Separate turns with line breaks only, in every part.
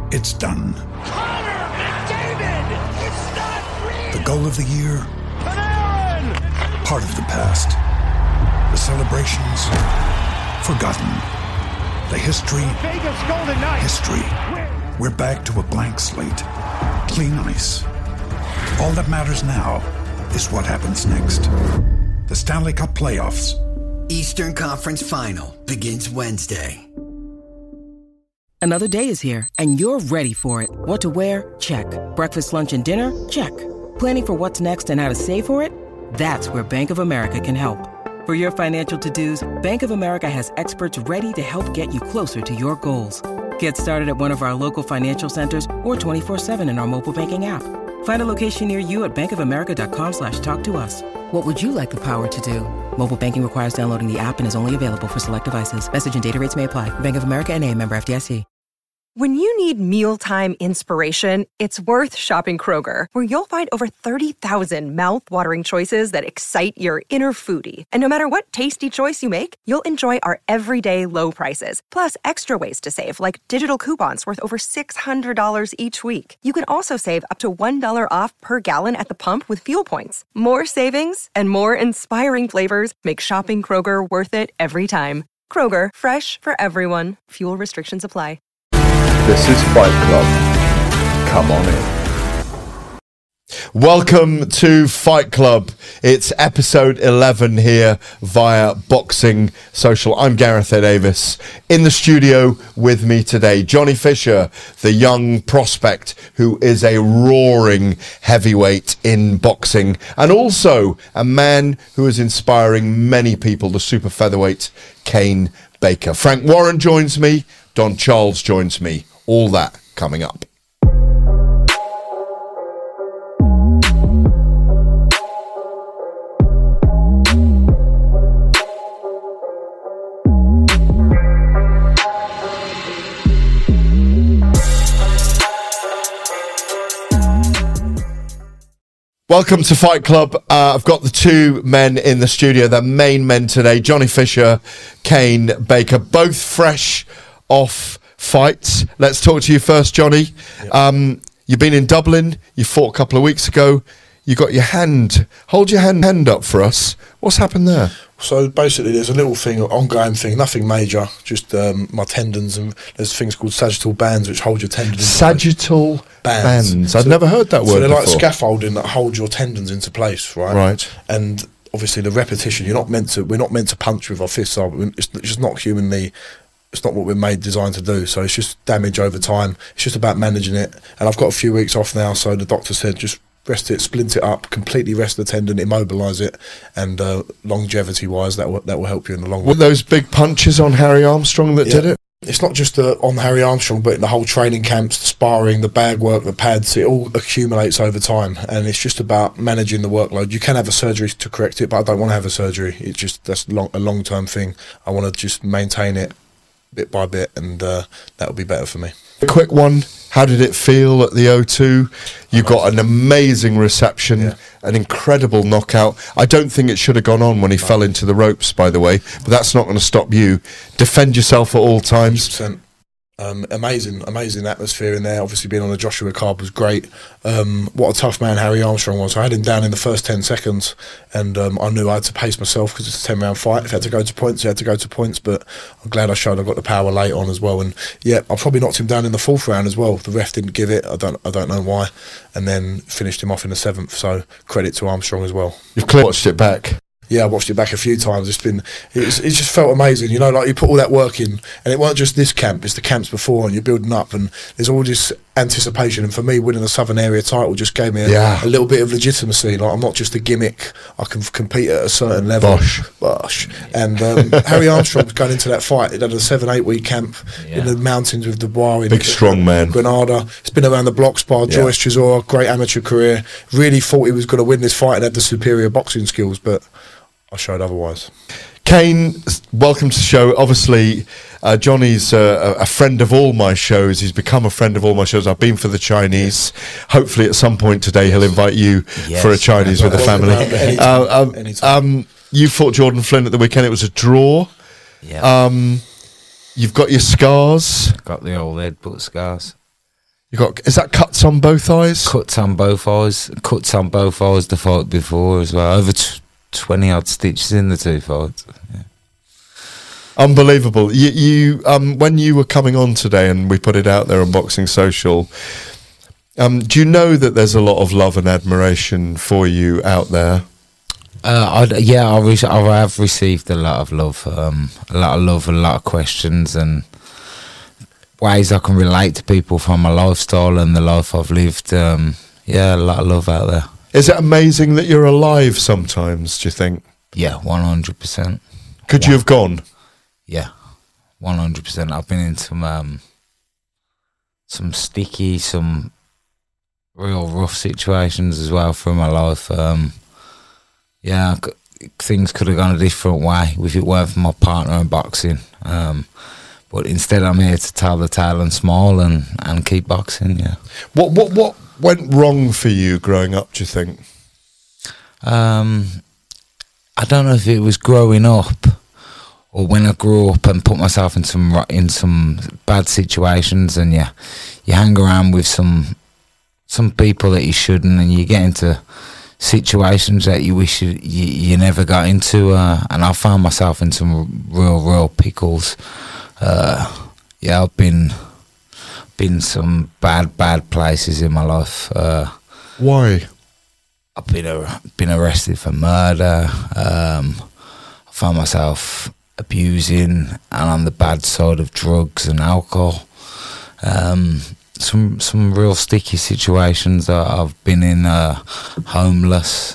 it's done.
Connor McDavid! It's not real!
The goal of the year,
Panarin!
part of the past. The celebrations, forgotten. The history,
Vegas Golden Knights!
history. We're back to a blank slate. Clean ice. All that matters now is what happens next. The Stanley Cup playoffs.
Eastern Conference Final begins Wednesday.
Another day is here, and you're ready for it. What to wear? Check. Breakfast, lunch, and dinner? Check. Planning for what's next and how to save for it? That's where Bank of America can help. For your financial to-dos, Bank of America has experts ready to help get you closer to your goals. Get started at one of our local financial centers or 24/7 in our mobile banking app. Find a location near you at bankofamerica.com/talktous. What would you like the power to do? Mobile banking requires downloading the app and is only available for select devices. Message and data rates may apply. Bank of America N.A., member FDIC.
When you need mealtime inspiration, it's worth shopping Kroger, where you'll find over 30,000 mouth-watering choices that excite your inner foodie. And no matter what tasty choice you make, you'll enjoy our everyday low prices, plus extra ways to save, like digital coupons worth over $600 each week. You can also save up to $1 off per gallon at the pump with fuel points. More savings and more inspiring flavors make shopping Kroger worth it every time. Kroger, fresh for everyone. Fuel restrictions apply.
This is Fight Club. Come on in.
Welcome to Fight Club. It's episode 11 here via Boxing Social. I'm Gareth A. Davis. In the studio with me today, Johnny Fisher, the young prospect who is a roaring heavyweight in boxing, and also a man who is inspiring many people, the super featherweight Kane Baker. Frank Warren joins me. Don Charles joins me. All that coming up. Welcome to Fight Club. I've got the two men in the studio, the main men today, Johnny Fisher, Kane Baker, both fresh off fights. Let's talk to you first, Johnny. Yep. You've been in Dublin. You fought a couple of weeks ago. You got your hand. Hold your hand up for us. What's happened there?
So basically, there's a little thing, ongoing thing, nothing major. Just my tendons, and there's things called sagittal bands which hold your tendons.
Sagittal bands. I've never heard that word.
So they're like
before.
scaffolding that hold your tendons into place, right?
Right.
And obviously, the repetition. We're not meant to punch with our fists. It's just not humanly. It's not what we're designed to do. So it's just damage over time. It's just about managing it. And I've got a few weeks off now, so the doctor said just rest it, splint it up, completely rest the tendon, immobilise it, and longevity-wise, that will help you in the long run.
Were those big punches on Harry Armstrong that did it?
It's not just on Harry Armstrong, but in the whole training camps, the sparring, the bag work, the pads, it all accumulates over time, and it's just about managing the workload. You can have a surgery to correct it, but I don't want to have a surgery. It's just that's a long-term thing. I want to just maintain it bit by bit, and that'll be better for me.
A quick one. How did it feel at the O2? You got an amazing reception, an incredible knockout. I don't think it should have gone on when he fell into the ropes, by the way, but that's not going to stop you. Defend yourself at all times.
100%. Amazing atmosphere in there. Obviously being on the Joshua card was great. What a tough man Harry Armstrong was. I had him down in the first 10 seconds, and I knew I had to pace myself because it's a 10-round fight. If I had to go to points, I had to go to points, but I'm glad I showed I got the power late on as well. And yeah, I probably knocked him down in the 4th round as well. The ref didn't give it. I don't know why, and then finished him off in the 7th. So credit to Armstrong as well.
You've clearly watched it back.
Yeah, I watched it back a few times. It just felt amazing, like you put all that work in, and it weren't just this camp, it's the camps before, and you're building up, and there's all this anticipation, and for me, winning the Southern Area title just gave me a little bit of legitimacy. Like, I'm not just a gimmick, I can compete at a certain level. Bosh. And Harry Armstrong was going into that fight. It had a 7-8 week camp in the mountains with Dubois.
Big strong man.
Granada. It's been around the block, sparred Joyce Chisora, great amateur career. Really thought he was going to win this fight and had the superior boxing skills, but I showed otherwise.
Kane, welcome to the show. Obviously, Johnny's a friend of all my shows. He's become a friend of all my shows. I've been for the Chinese. Hopefully, at some point today, he'll invite you for a Chinese with the family.
Anytime.
You fought Jordan Flynn at the weekend. It was a draw.
Yeah.
You've got your scars.
Got the old head bullet scars.
Is that cuts on both eyes?
Cuts on both eyes. Cuts on both eyes the fight before as well. Over 20 odd stitches in the 2 fights. Yeah.
Unbelievable. You when you were coming on today and we put it out there on Boxing Social, do you know that there's a lot of love and admiration for you out there?
I have received a lot of love, a lot of questions and ways I can relate to people from my lifestyle and the life I've lived. A lot of love out there.
Is it amazing that you're alive sometimes, do you think?
Yeah, 100%.
Could you have gone?
Yeah, 100%. I've been in some sticky, some real rough situations as well through my life. Things could have gone a different way if it weren't for my partner in boxing. But instead, I'm here to tell the tale and smile and keep boxing. Yeah.
What went wrong for you growing up, do you think?
I don't know if it was growing up or when I grew up and put myself in some bad situations, and you hang around with some people that you shouldn't, and you get into situations that you wish you never got into, and I found myself in some real pickles. I've been some bad places in my life.
Why?
I've been arrested for murder. I found myself abusing and on the bad side of drugs and alcohol. Some real sticky situations that I've been in. Homeless.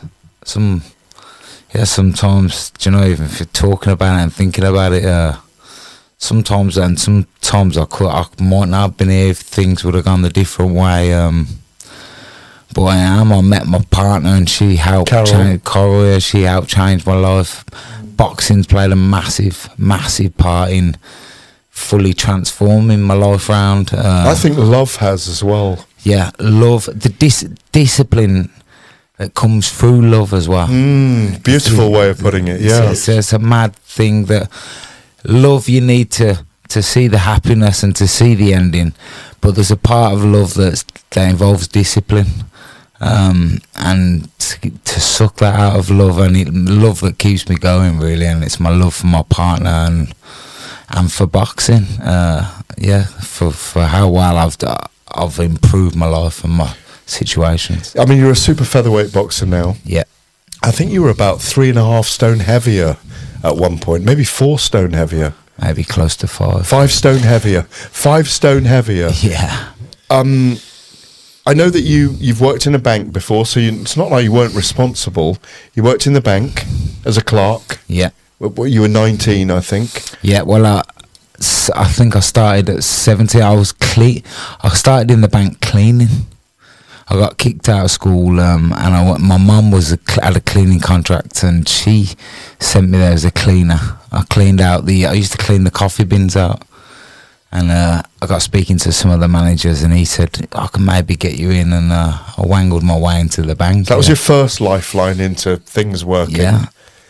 Sometimes, even if you're talking about it and thinking about it, sometimes I might not have been here if things would have gone a different way. But I met my partner and she helped Coral. She helped change my life. Boxing's played a massive part in fully transforming my life around.
I think love has as well.
Yeah, love, the discipline that comes through love as well.
Beautiful way of putting it, yeah.
It's a mad thing that love, you need to see the happiness and to see the ending, but there's a part of love that involves discipline, and to suck that out of love, and love that keeps me going really, and it's my love for my partner and for boxing. For how well I've improved my life and my situations.
I mean, you're a super featherweight boxer now.
Yeah.
I think you were about 3.5 stone heavier at one point, maybe 4 stone heavier.
Maybe close to 5.
5 stone heavier. 5 stone heavier.
Yeah.
I know that you've worked in a bank before, so it's not like you weren't responsible. You worked in the bank as a clerk.
Yeah.
You were 19, I think.
Yeah, well, I think I started at 70. I started in the bank cleaning. I got kicked out of school, and my mum had a cleaning contract, and she sent me there as a cleaner. I used to clean the coffee bins out, and I got speaking to some of the managers, and he said, I can maybe get you in, and I wangled my way into the bank.
That was your first lifeline into things working.
Yeah.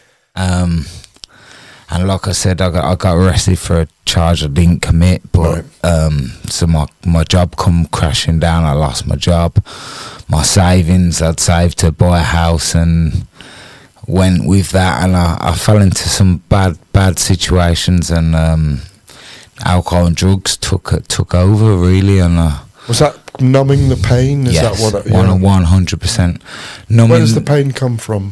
And like I said, I got arrested for a charge I didn't commit, but so my job come crashing down. I lost my job, my savings I'd saved to buy a house, and went with that, and I fell into some bad situations, and alcohol and drugs took over really, and
was that numbing the pain? Is
yes,
that what?
100%.
Where does the pain come from?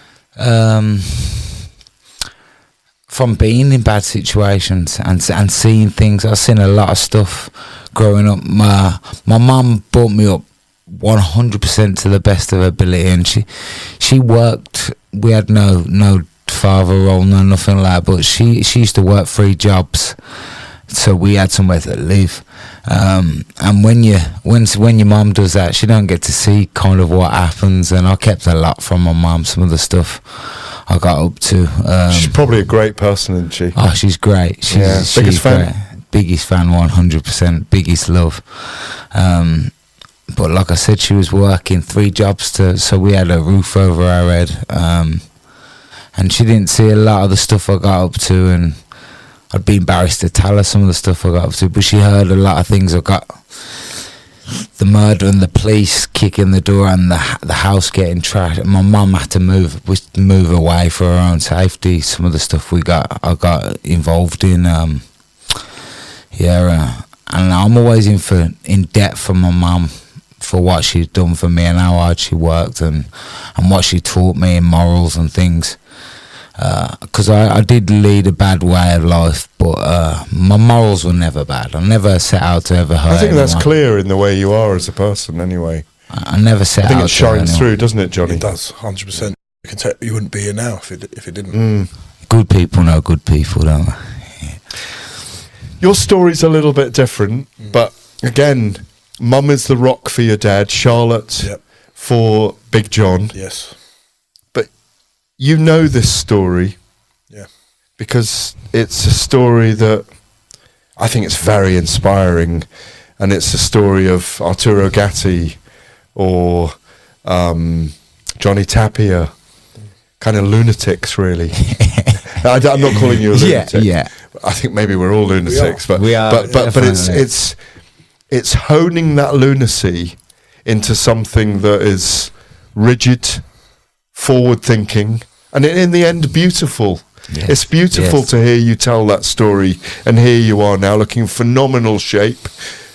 From being in bad situations and seeing things. I've seen a lot of stuff growing up. My mum brought me up 100% to the best of her ability, and she worked. We had no father role, no nothing like that, but she used to work 3 jobs, so we had somewhere to live. And when your mum does that, she don't get to see kind of what happens, and I kept a lot from my mum, some of the stuff I got up to.
She's probably a great person, isn't she?
Oh, she's great. She's
biggest fan.
Great. Biggest fan, 100%. Biggest love. But like I said, she was working 3 jobs so we had a roof over our head. And she didn't see a lot of the stuff I got up to, and I'd be embarrassed to tell her some of the stuff I got up to, but she heard a lot of things I got the murder and the police kicking the door and the house getting trashed. And my mum had to move away for her own safety. Some of the stuff I got involved in. And I'm always in debt for my mum for what she's done for me and how hard she worked and what she taught me in morals and things. Because I did lead a bad way of life, but my morals were never bad. I never set out to ever hurt
I think that's
anyone.
clear in the way you are as a person, anyway.
I never set out.
I think it
to hurt
shines
anyone.
through, doesn't it, Johnny?
It does, 100%. You wouldn't be here now if it didn't.
Good people know good people, don't they?
Your story's a little bit different, but again, Mum is the rock for your dad, Charlotte for Big John.
Yes.
But you know this story.
Yeah.
Because it's a story that I think it's very inspiring, and it's a story of Arturo Gatti or Johnny Tapia, kind of lunatics, really. I'm not calling you a lunatic.
Yeah.
I think maybe we're all lunatics, but
We are,
but it's honing that lunacy into something that is rigid, forward-thinking, and in the end, beautiful.
Yes.
It's beautiful to hear you tell that story, and here you are now looking phenomenal shape,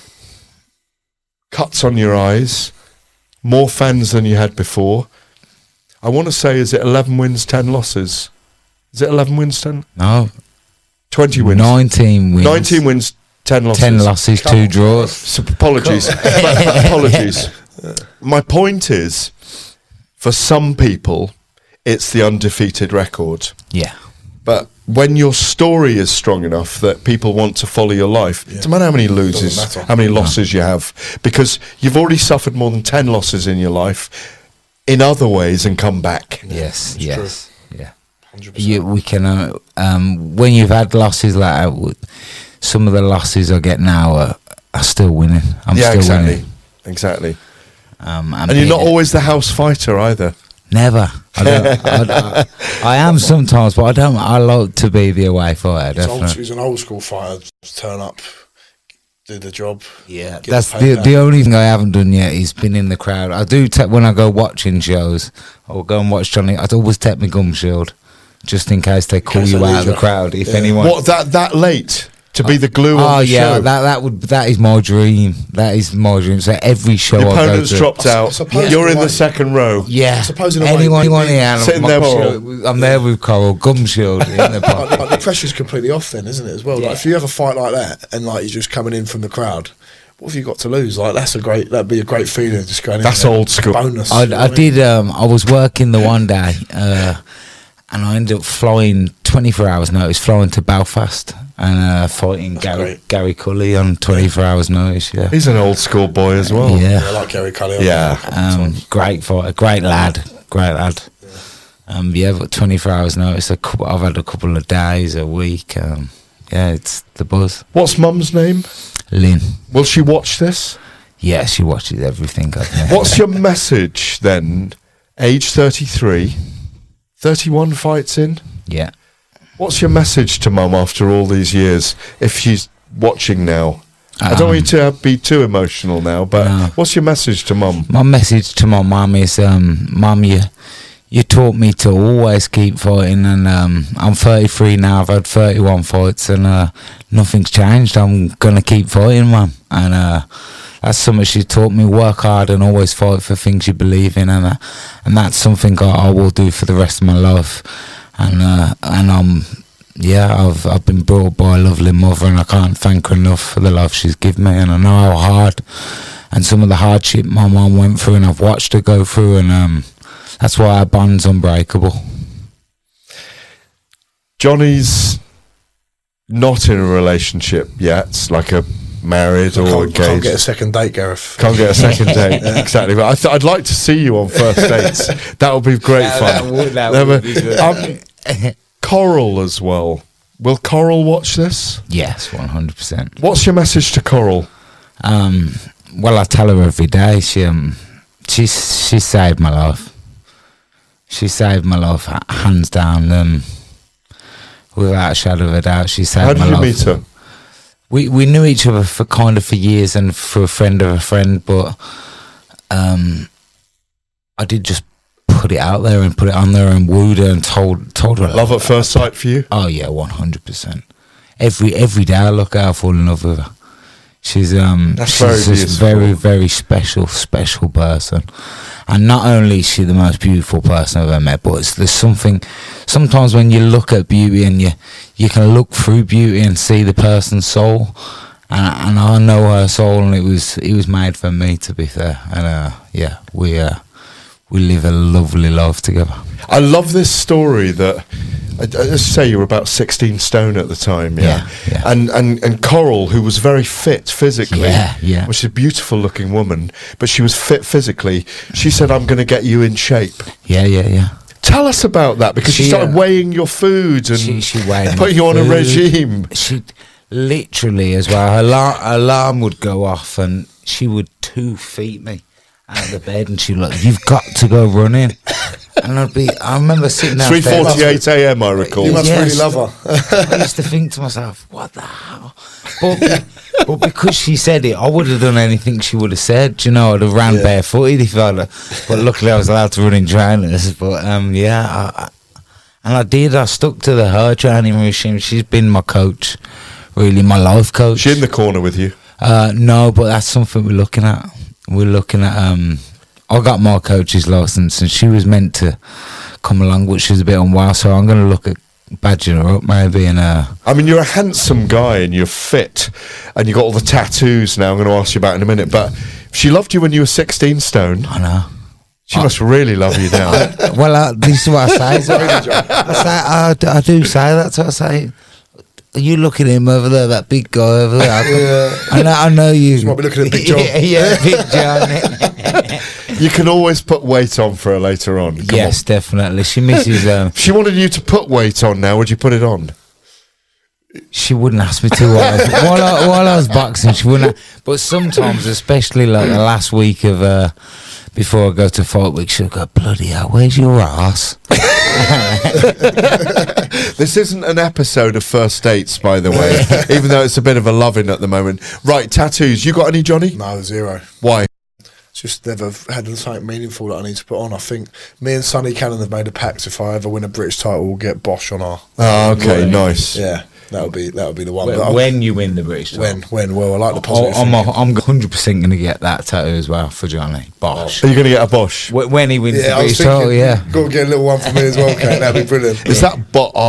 cuts on your eyes, more fans than you had before. I want to say, is it 11 wins, 10 losses? Is it 11 wins, 10?
No.
20 wins.
19 wins.
19 wins, 10 losses.
10 losses, 2 draws.
So apologies. Apologies. My point is, for some people, it's the undefeated record.
Yeah.
But when your story is strong enough that people want to follow your life, it doesn't matter how many losses,
Doesn't matter.
how many losses you have, because you've already suffered more than 10 losses in your life in other ways and come back.
Yes. Yeah.
100%.
We can. When you've had losses like that, some of the losses I get now are still winning. I'm still winning.
Exactly.
And
you're not always the house fighter either.
Never. I am sometimes, but I don't. I like to be the away fighter. Definitely.
He's an old school fighter. Just turn up, do the job.
Yeah,
get
that's
paid
the only thing I haven't done yet is been in the crowd. I do when I go watching shows, I'll go and watch Johnny. I'd always take my gum shield, just in case they call you out of the crowd. If anyone,
What, that late to be the glue on the show?
that is my dream. That is my dream. So every show
The
I go
opponent's
to,
dropped out.
suppose
You're in
the
the
way-
second row.
yeah.
Suppose in a way,
anyone here,
sitting there, Coral.
I'm there with Coral, gum shield in the pocket.
Like the pressure's completely off then, isn't it, as well?
Yeah.
Like if you have a fight like that and like you're just coming in from the crowd, what have you got to lose? Like that'd be a great feeling, just going in
That's
there.
old school.
Bonus. you know
I
what mean?
did. I was working the one day, and I ended up flying 24 hours notice, flying to Belfast and fighting Gary Cully on 24 hours notice. Yeah,
He's an old school boy as well.
Yeah, I
yeah.
like Gary Cully.
Yeah.
Great fighter, great lad. But 24 hours notice. I've had a couple of days, a week. Yeah, it's the buzz.
What's Mum's name?
Lynn.
Will she watch this?
Yeah, she watches everything. I think.
What's your message then? Age 33, 31 fights in.
Yeah.
What's your message to Mum after all these years, if she's watching now? I don't want you to be too emotional now, but
No.
what's your message to Mum?
My message to my mum is, Mum, you taught me to always keep fighting, and I'm 33 now. I've had 31 fights, and nothing's changed. I'm gonna keep fighting, Mum, and that's something she taught me. Work hard and always fight for things you believe in, and that's something I will do for the rest of my life. And I've been brought up by a lovely mother, and I can't thank her enough for the love she's given me. And I know how hard and some of the hardship my mum went through, and I've watched her go through, and that's why our bond's unbreakable.
Johnny's not in a relationship yet, like a married or engaged.
Can't get a second date, Gareth.
Can't get a second date, exactly. But I'd like to see you on first dates. That would be great fun.
That would be good.
Coral as well. Will Coral watch this?
Yes, 100%.
What's your message to Coral?
Well, I tell her every day. She saved my life. She saved my life, hands down. Without a shadow of a doubt, she saved
How
my
did you
life.
meet her?
we knew each other for years and for a friend of a friend, but I did just put it out there and put it on there and wooed her and told her.
Love at first sight for you?
Oh yeah, 100%. Every day I look at her, I fall in love with her. She's just very, very special person. And not only is she the most beautiful person I've ever met, but there's something, sometimes when you look at beauty and you can look through beauty and see the person's soul. And I know her soul, and it was made for me, to be fair. And we live a lovely life together.
I love this story that, let's say you were about 16 stone at the time, yeah? And Coral, who was very fit physically, which is a beautiful looking woman, but she was fit physically, she said, I'm going to get you in shape.
Yeah.
Tell us about that, because she started weighing your food and
she weighed
put you on a regime.
She literally, as well, her alarm would go off and she would 2 feet me out of the bed, and she'd be like, you've got to go running. And I remember sitting there
3:48 a.m. I recall.
You must really love her.
I used to think to myself, what the hell? But because she said it, I would have done anything she would have said. You know, I'd have ran barefooted if I'd have, but luckily I was allowed to run in trainers. But and I did. I stuck to her training regime. She's been my coach, really, my life coach.
She in the corner with you?
No, but that's something we're looking at. I got my coach's license, and she was meant to come along, but she was a bit unwell, so I'm going to look at badging her up maybe. And
I mean, you're a handsome guy and you're fit, and you got all the tattoos now I'm going to ask you about in a minute, but she loved you when you were 16 stone.
I know.
She must really love you now.
Well, this is what I say. I do say that. So I say, are you looking at him over there, that big guy over there? I know you.
She might be looking at Big John.
Yeah, Big John.
You can always put weight on for her later on.
Yes, definitely. She misses.
If she wanted you to put weight on now, would you put it on?
She wouldn't ask me to while I was boxing. She wouldn't. But sometimes, especially like the last week of before I go to fight week, she'll go, bloody hell, where's your ass?
This isn't an episode of First Dates, by the way, even though it's a bit of a loving at the moment. Right, tattoos. You got any, Johnny?
No, 0.
Why?
Just never had something meaningful that I need to put on. I think me and Sonny Cannon have made a pact. If I ever win a British title, we'll get Bosch on our.
Oh, okay, nice.
Yeah, that'll be the one.
When you win the British title.
When? Well, I like the positive.
I'm 100% going to get that tattoo as well for Johnny. Bosch.
Are you going to get a Bosch?
When he wins the
I was
British title,
thinking, got to get a little one for me as well, Kate. That'd be brilliant.
Is that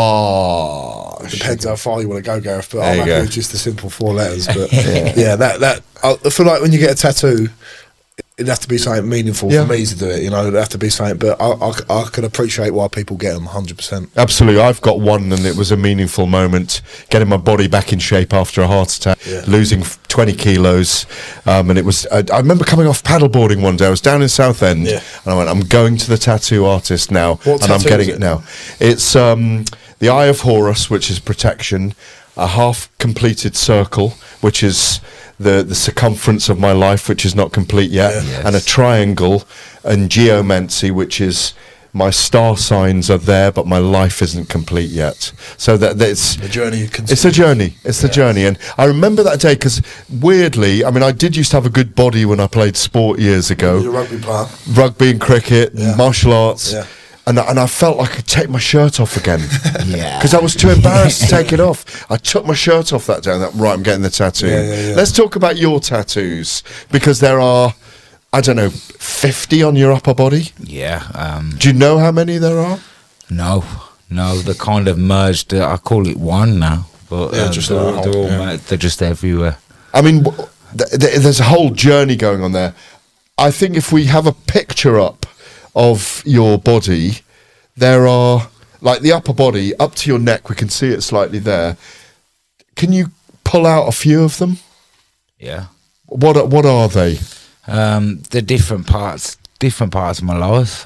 It depends how far you want to go, Gareth. But I'm happy with just the simple 4 letters. But that I feel like when you get a tattoo, it'd have to be something meaningful for me to do it. You know, it'd have to be something. But I can appreciate why people get them 100%.
Absolutely. I've got one, and it was a meaningful moment, getting my body back in shape after a heart attack, losing 20 kilos. And it was, I remember coming off paddleboarding one day. I was down in Southend, and I went, I'm going to the tattoo artist now, and I'm getting it now. It's the Eye of Horus, which is protection, a half-completed circle, which is the circumference of my life, which is not complete yet, and a triangle, and geomancy, which is my star signs are there, but my life isn't complete yet. So that it's
the journey.
It's a journey. It's the journey. And I remember that day because weirdly, I mean, I did used to have a good body when I played sport years ago.
You're a rugby player.
Rugby and cricket, martial arts. Yeah. And I felt like I could take my shirt off again. Because I was too embarrassed to take it off. I took my shirt off that day and right, I'm getting the tattoo. Let's talk about your tattoos. Because there are, I don't know, 50 on your upper body?
Yeah.
Do you know how many there are?
No, they're kind of merged. I call it one now. But they're just everywhere.
I mean, there's a whole journey going on there. I think if we have a picture up of your body, there are, like the upper body up to your neck, we can see it slightly there. Can you pull out a few of them?
Yeah.
What are they?
The different parts of my life.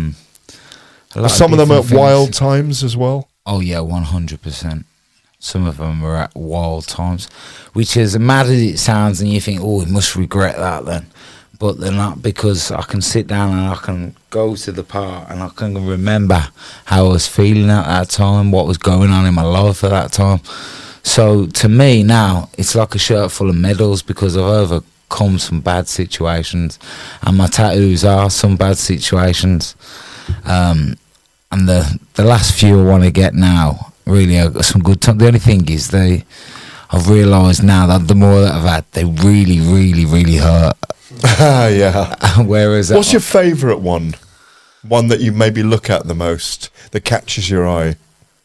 Some of them at wild times as well?
Oh yeah, 100%. Some of them are at wild times, which is as mad as it sounds, and you think, oh, we must regret that then. But they're not, because I can sit down and I can go to the part and I can remember how I was feeling at that time, what was going on in my life at that time. So to me now, it's like a shirt full of medals because I've overcome some bad situations, and my tattoos are some bad situations. And the last few I want to get now, really, I've got some good time. The only thing is I've realised now that the more that I've had, they really, really, really hurt.
Yeah.
Whereas,
what's your favourite one? One that you maybe look at the most, that catches your eye?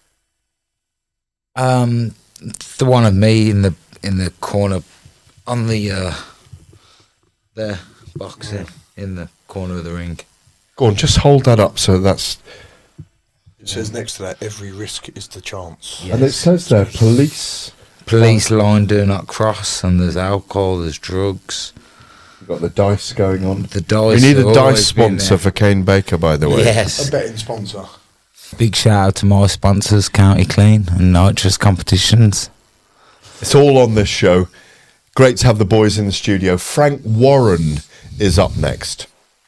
The one of me in the corner on the boxing in the corner of the ring.
Go on, just hold that up. So that's.
It says next to that, every risk is the chance.
Yes. And it says there, police
line do not cross, and there's alcohol, there's drugs.
You've got the dice going on.
The dice.
We need a dice sponsor for Kane Baker, by the way.
Yes.
A betting sponsor.
Big shout out to my sponsors, County Clean and Nitrous Competitions.
It's all on this show. Great to have the boys in the studio. Frank Warren is up next.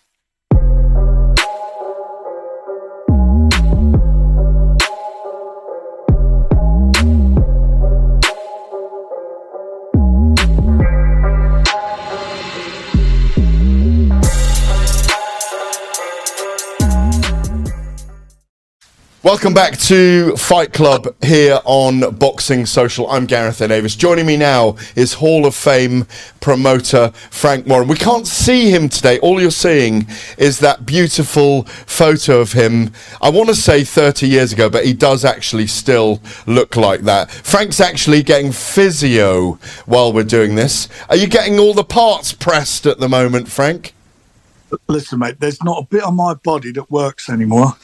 Welcome back to Fight Club here on Boxing Social. I'm Gareth Davis. Joining me now is Hall of Fame promoter Frank Warren. We can't see him today. All you're seeing is that beautiful photo of him. I want to say 30 years ago, but he does actually still look like that. Frank's actually getting physio while we're doing this. Are you getting all the parts pressed at the moment, Frank?
Listen, mate, there's not a bit on my body that works anymore.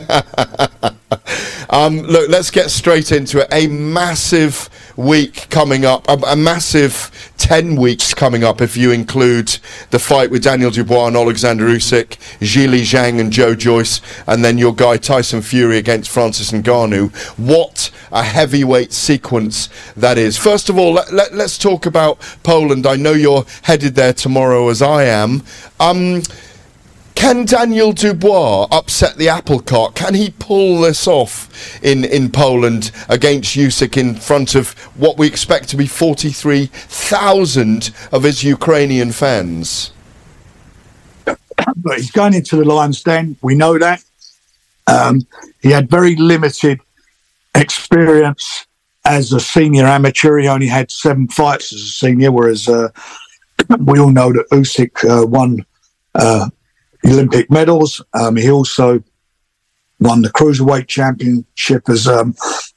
Look, let's get straight into it. A massive week coming up, a massive 10 weeks coming up if you include the fight with Daniel Dubois and Alexander Usyk, Zhilei Zhang and Joe Joyce, and then your guy Tyson Fury against Francis Ngannou. What a heavyweight sequence that is. First of all, let's talk about Poland. I know you're headed there tomorrow, as I am. Can Daniel Dubois upset the apple cart? Can he pull this off in Poland against Usyk in front of what we expect to be 43,000 of his Ukrainian fans?
But he's going into the Lion's Den. We know that. He had very limited experience as a senior amateur. He only had 7 fights as a senior, whereas we all know that Usyk won Olympic medals. He also won the cruiserweight championship as a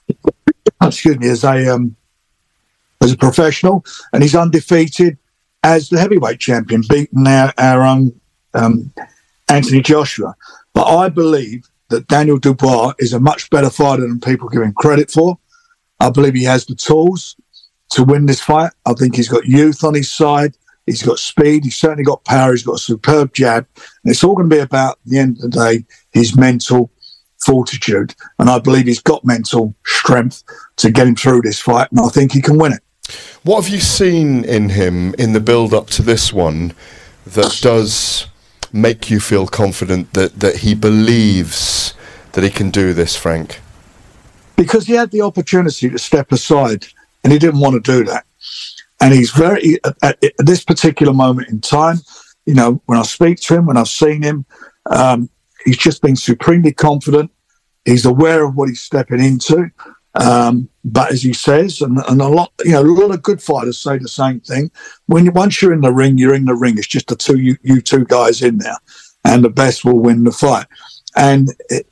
professional, and he's undefeated as the heavyweight champion, beating our own Anthony Joshua. But I believe that Daniel Dubois is a much better fighter than people give him credit for. I believe he has the tools to win this fight. I think he's got youth on his side. He's got speed. He's certainly got power. He's got a superb jab. And it's all going to be about, at the end of the day, his mental fortitude. And I believe he's got mental strength to get him through this fight. And I think he can win it.
What have you seen in him in the build-up to this one that does make you feel confident that he believes that he can do this, Frank?
Because he had the opportunity to step aside, and he didn't want to do that. And he's very, at this particular moment in time, you know, when I speak to him, when I've seen him, he's just been supremely confident. He's aware of what he's stepping into. But as he says, and a lot of good fighters say the same thing. Once you're in the ring, you're in the ring. It's just you two guys in there, and the best will win the fight. And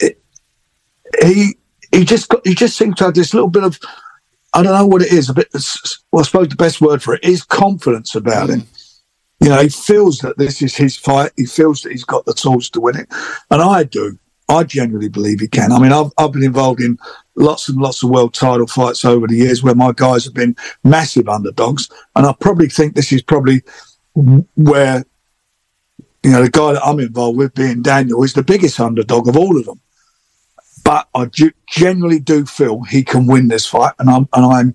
he just seems to have this little bit of, I don't know what it is, I suppose the best word for it is confidence about him. You know, he feels that this is his fight. He feels that he's got the tools to win it. And I do. I genuinely believe he can. I mean, I've been involved in lots and lots of world title fights over the years where my guys have been massive underdogs. And I probably think this is probably where, you know, the guy that I'm involved with, being Daniel, is the biggest underdog of all of them. But I genuinely do feel he can win this fight, and I've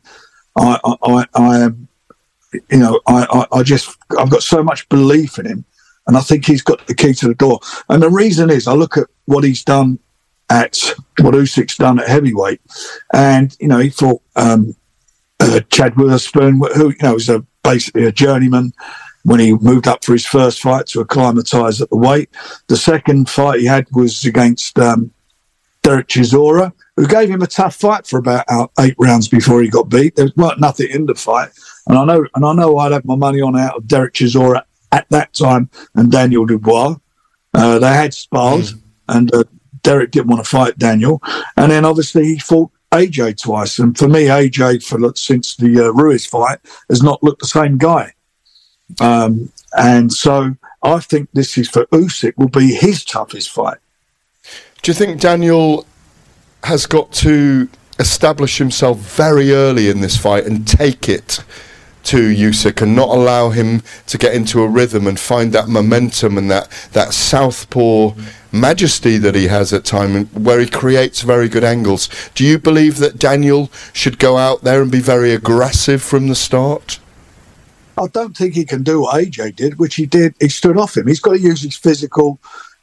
got so much belief in him, and I think he's got the key to the door. And the reason is, I look at what he's done what Usyk's done at heavyweight, and you know, he fought Chad Witherspoon, who was basically a journeyman when he moved up for his first fight to acclimatise at the weight. The second fight he had was against Derek Chisora, who gave him a tough fight for about 8 rounds before he got beat. There was nothing in the fight, and I know I'd have my money on out of Derek Chisora at that time and Daniel Dubois. They had spars, and Derek didn't want to fight Daniel, and then obviously he fought AJ twice. And for me, AJ, since the Ruiz fight, has not looked the same guy. And so I think this is for Usyk will be his toughest fight.
Do you think Daniel has got to establish himself very early in this fight and take it to Usyk and not allow him to get into a rhythm and find that momentum and that southpaw majesty that he has at times where he creates very good angles? Do you believe that Daniel should go out there and be very aggressive from the start?
I don't think he can do what AJ did, which he did. He stood off him. He's got to use his physical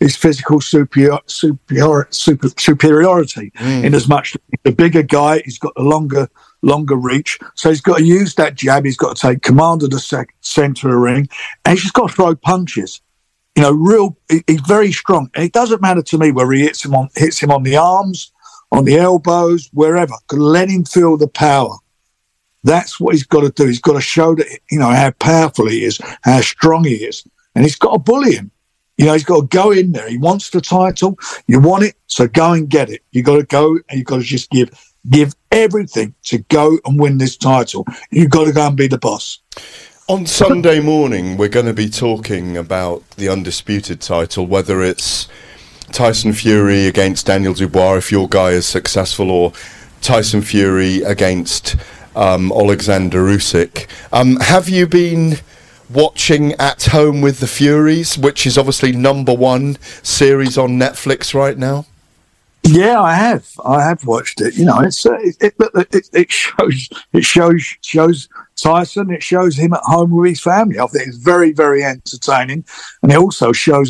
superiority in as much the bigger guy, he's got a longer reach, so he's got to use that jab. He's got to take command of the centre of the ring, and he's just got to throw punches. He's very strong, and it doesn't matter to me whether he hits him on the arms, on the elbows, wherever. Let him feel the power. That's what he's got to do. He's got to show that how powerful he is, how strong he is, and he's got to bully him. He's got to go in there. He wants the title. You want it, so go and get it. You got to go, and you got to just give everything to go and win this title. You've got to go and be the boss.
On Sunday morning, we're going to be talking about the undisputed title, whether it's Tyson Fury against Daniel Dubois, if your guy is successful, or Tyson Fury against Alexander Usyk. Have you been watching At Home with the Furies, which is obviously #1 series on Netflix right now?
Yeah, I have watched it. It shows Tyson. It shows him at home with his family. I think it's very, very entertaining, and it also shows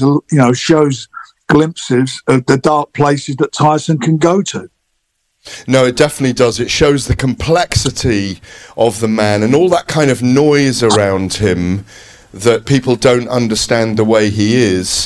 glimpses of the dark places that Tyson can go to.
No, it definitely does. It shows the complexity of the man and all that kind of noise around him that people don't understand the way he is.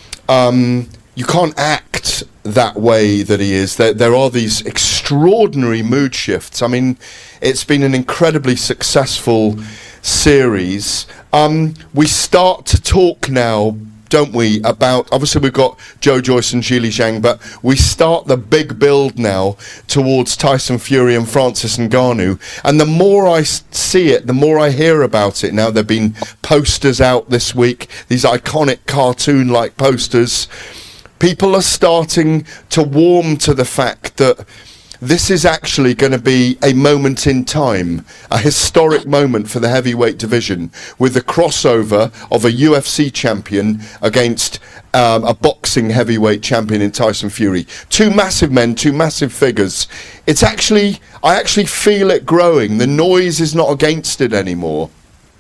You can't act that way that he is. There are these extraordinary mood shifts. I mean, it's been an incredibly successful series. We start to talk now, don't we, about, obviously we've got Joe Joyce and Zhilei Zhang, but we start the big build now towards Tyson Fury and Francis Ngannou, and the more I see it, the more I hear about it now. There have been posters out this week, these iconic cartoon-like posters. People are starting to warm to the fact that this is actually going to be a moment in time, a historic moment for the heavyweight division, with the crossover of a UFC champion against a boxing heavyweight champion in Tyson Fury. Two massive men, two massive figures. I actually feel it growing. The noise is not against it anymore.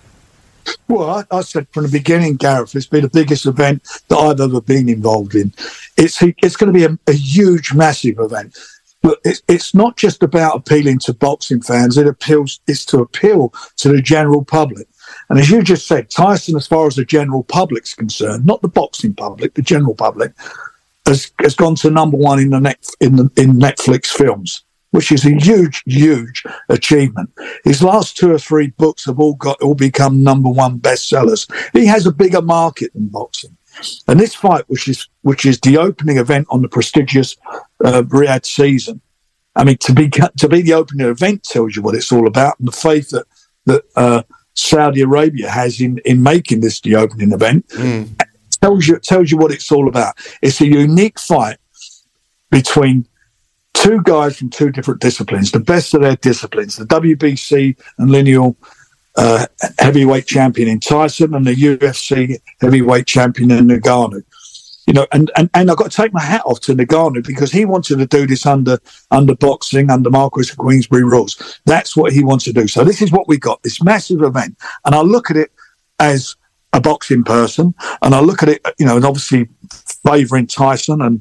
Well, I said from the beginning, Gareth, it's been the biggest event that I've ever been involved in. It's going to be a huge, massive event. But it's not just about appealing to boxing fans. It's to appeal to the general public. And as you just said, Tyson, as far as the general public's concerned, not the boxing public, the general public, has gone to #1 in Netflix films, which is a huge, huge achievement. His last 2 or 3 books have all become #1 bestsellers. He has a bigger market than boxing. And this fight, which is the opening event on the prestigious Riyadh season, I mean, to be the opening event tells you what it's all about, and the faith that Saudi Arabia has in making this the opening event. Tells you what it's all about. It's a unique fight between two guys from 2 different disciplines, the best of their disciplines, the WBC and lineal heavyweight champion in Tyson and the UFC heavyweight champion in Ngannou. And I've got to take my hat off to Ngannou because he wanted to do this under boxing, under Marquis of Queensberry rules. That's what he wants to do. So this is what we got, this massive event. And I look at it as a boxing person, and I look at it, and obviously favouring Tyson and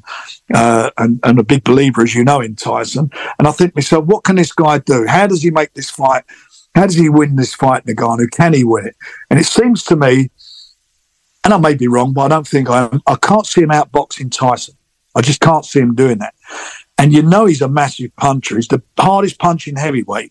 a big believer, as you know, in Tyson. And I think to myself, what can this guy do? How does he make this fight How does he win this fight, Ngannou? Can he win it? And it seems to me, and I may be wrong, but I don't think I can't see him outboxing Tyson. I just can't see him doing that. And you know he's a massive puncher. He's the hardest punching heavyweight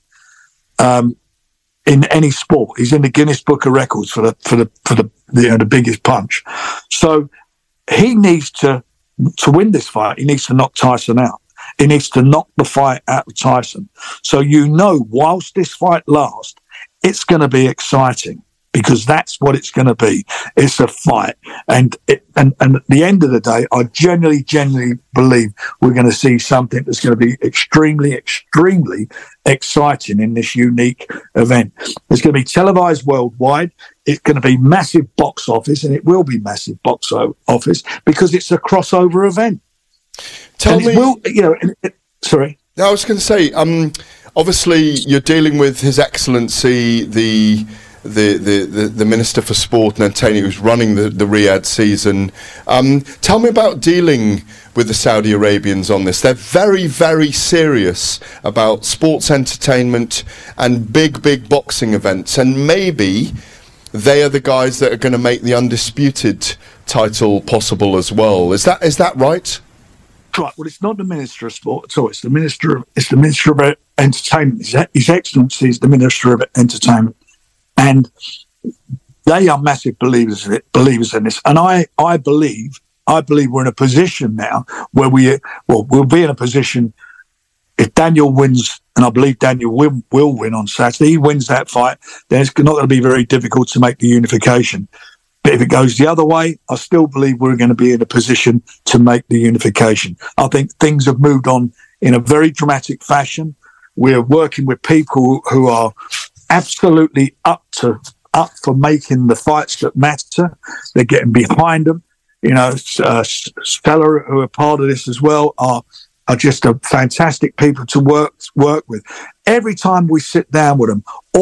in any sport. He's in the Guinness Book of Records for the biggest punch. So he needs to win this fight. He needs to knock Tyson out. He needs to knock the fight out of Tyson. So whilst this fight lasts, it's going to be exciting, because that's what it's going to be. It's a fight. And at the end of the day, I genuinely believe we're going to see something that's going to be extremely, extremely exciting in this unique event. It's going to be televised worldwide. It's going to be massive box office, and it will be massive box office because it's a crossover event.
Tell me,
sorry.
I was going to say, obviously you're dealing with His Excellency, the Minister for Sport and Entertainment, who's running the Riyadh season. Tell me about dealing with the Saudi Arabians on this. They're very, very serious about sports entertainment and big boxing events, and maybe they are the guys that are going to make the undisputed title possible as well. Is that right?
Right. Well, it's not the Minister of Sport at all. It's the Minister of Entertainment. His Excellency is the Minister of Entertainment, and they are massive believers in this. And I believe we're in a position now where we'll be in a position, if Daniel wins, and I believe Daniel will win on Saturday. He wins that fight, then it's not going to be very difficult to make the unification. But if it goes the other way, I still believe we're going to be in a position to make the unification. I think things have moved on in a very dramatic fashion. We're working with people who are absolutely up for making the fights that matter. They're getting behind them. Stella, who are part of this as well, are just a fantastic people to work with. Every time we sit down with them,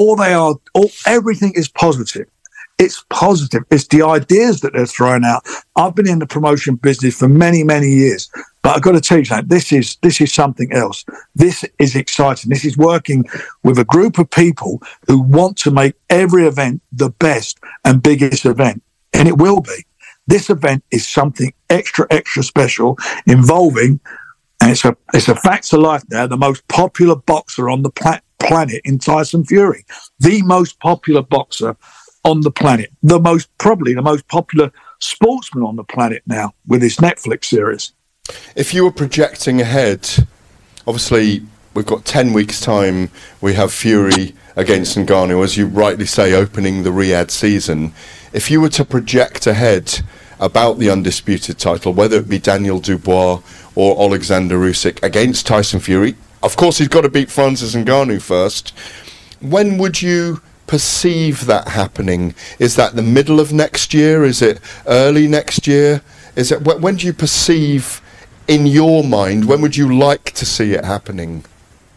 everything is positive. It's positive. It's the ideas that they're throwing out. I've been in the promotion business for many, many years, but I've got to tell you something. This is something else. This is exciting. This is working with a group of people who want to make every event the best and biggest event, and it will be. This event is something extra special, involving, and it's a fact of life now, the most popular boxer on the planet in Tyson Fury, the most popular boxer on the planet, probably the most popular sportsman on the planet now with this Netflix series.
If you were projecting ahead, obviously we've got 10 weeks' time, we have Fury against Ngannou, as you rightly say, opening the Riyadh season. If you were to project ahead about the undisputed title, whether it be Daniel Dubois or Alexander Usyk against Tyson Fury, of course he's got to beat Francis Ngannou first. When would you perceive that happening? Is that the middle of next year? Is it early next year? Is it when do you perceive, in your mind, when would you like to see it happening?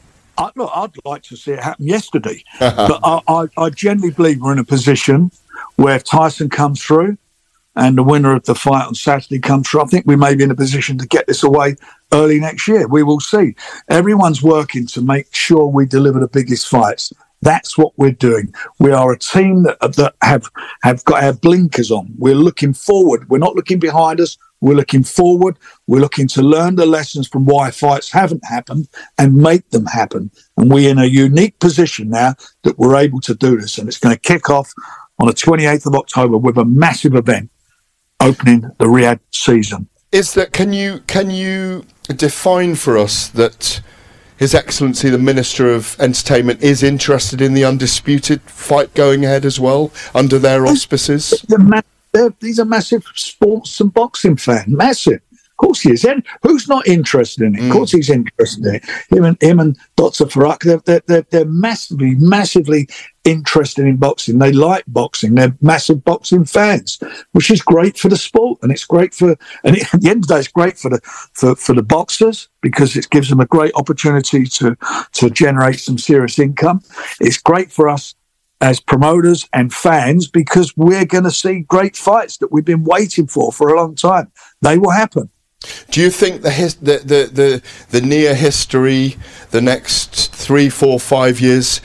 I'd like to see it happen yesterday, but I genuinely believe we're in a position where if Tyson comes through and the winner of the fight on Saturday comes through, I think we may be in a position to get this away early next year. We will see. Everyone's working to make sure we deliver the biggest fights. That's what we're doing. We are a team that have got our blinkers on. We're looking forward. We're not looking behind us. We're looking forward. We're looking to learn the lessons from why fights haven't happened and make them happen. And we're in a unique position now that we're able to do this. And it's going to kick off on the 28th of October with a massive event opening the Riyadh season.
Can you define for us that His Excellency, the Minister of Entertainment, is interested in the undisputed fight going ahead as well, under their auspices?
He's a massive sports and boxing fan. Massive. Of course he is. Who's not interested in it? Of course he's interested in it. Him and Dr. Farak, they're massively interested in boxing. They like boxing. They're massive boxing fans, which is great for the sport, and it's great at the end of the day, it's great for the boxers because it gives them a great opportunity to generate some serious income. It's great for us as promoters and fans because we're going to see great fights that we've been waiting for a long time. They will happen.
Do you think the near history, the next 3, 4, 5 years,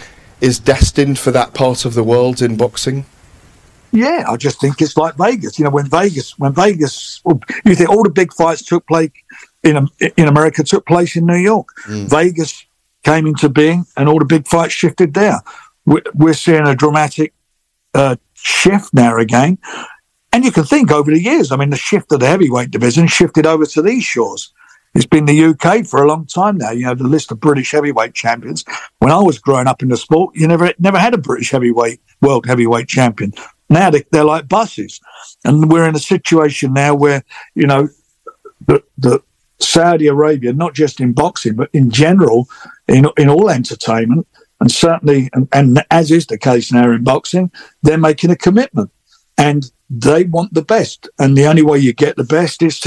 is destined for that part of the world in boxing?
Yeah, I just think it's like Vegas. You know, when Vegas, well, you think all the big fights took place in America, took place in New York. Vegas came into being, and all the big fights shifted there. We're seeing a dramatic shift now again. And you can think over the years, I mean, the shift of the heavyweight division shifted over to these shores. It's been the UK for a long time now. You know, the list of British heavyweight champions. When I was growing up in the sport, you never had a British world heavyweight champion. Now they're like buses. And we're in a situation now where, you know, the Saudi Arabia, not just in boxing, but in general, in all entertainment, and certainly, and as is the case now in boxing, they're making a commitment. And they want the best, and the only way you get the best is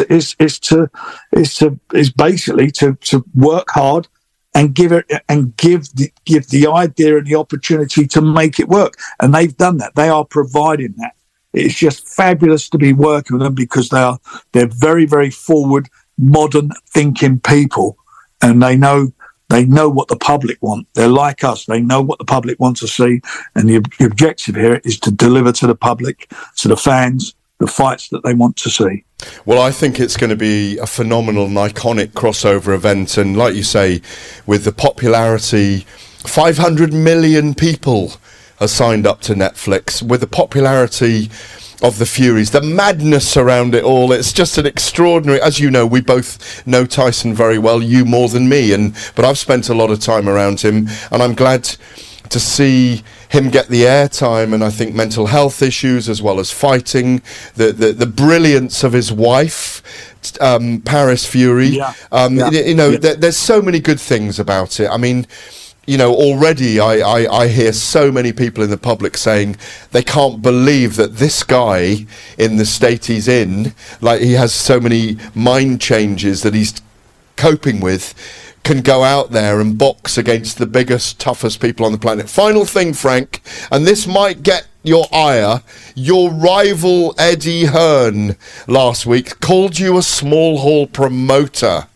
basically to work hard and give the idea and the opportunity to make it work. And they've done that. They are providing that. It's just fabulous to be working with them because they're very, very forward, modern thinking people, and they know what the public want. They're like us. They know what the public wants to see. And the objective here is to deliver to the public, to the fans, the fights that they want to see.
Well, I think it's going to be a phenomenal and iconic crossover event. And like you say, with the popularity, 500 million people are signed up to Netflix. With the popularity of the Furies, the madness around it all, it's just an extraordinary, as you know, we both know Tyson very well, you more than me, but I've spent a lot of time around him, and I'm glad to see him get the airtime. And I think mental health issues as well as fighting, the brilliance of his wife, Paris Fury, there's so many good things about it. I mean, you know, already I hear so many people in the public saying they can't believe that this guy in the state he's in, like he has so many mind changes that he's coping with, can go out there and box against the biggest, toughest people on the planet. Final thing, Frank, and this might get your ire, your rival Eddie Hearn last week called you a small hall promoter.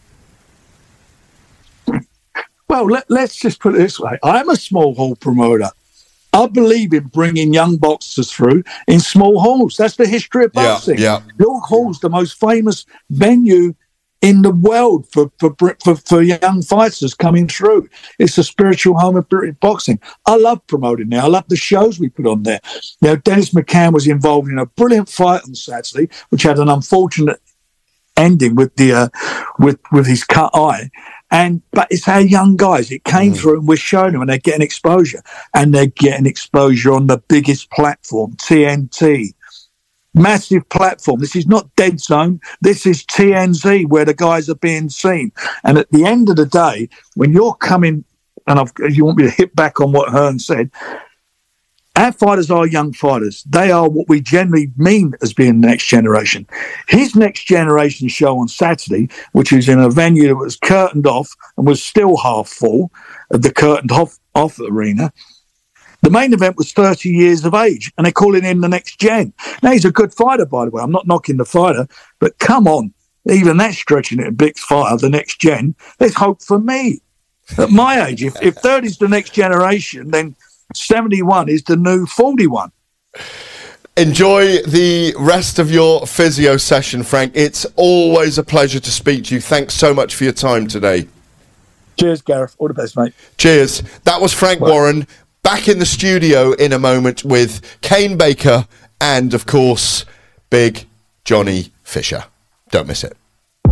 Well, let's just put it this way. I'm a small hall promoter. I believe in bringing young boxers through in small halls. That's the history of boxing. York Hall's the most famous venue in the world for young fighters coming through. It's a spiritual home of British boxing. I love promoting now. I love the shows we put on there. You know, Dennis McCann was involved in a brilliant fight on Saturday, which had an unfortunate ending with with his cut eye. But it's our young guys. It came through, and we're showing them, and they're getting exposure. And they're getting exposure on the biggest platform, TNT. Massive platform. This is not Dead Zone. This is TNZ, where the guys are being seen. And at the end of the day, when you're coming, and you want me to hit back on what Hearn said, our fighters are young fighters. They are what we generally mean as being the next generation. His next generation show on Saturday, which is in a venue that was curtained off and was still half full, of the curtained off arena, the main event was 30 years of age, and they're calling him the next gen. Now, he's a good fighter, by the way. I'm not knocking the fighter, but come on. Even that's stretching it a big fighter, the next gen. There's hope for me. At my age, if 30 is the next generation, then 71 is the new 41.
Enjoy the rest of your physio session, Frank. It's always a pleasure to speak to you. Thanks so much for your time today.
Cheers, Gareth. All the best, mate.
Cheers. That was Frank Warren. Back in the studio in a moment with Kane Baker and, of course, Big Johnny Fisher. Don't miss it.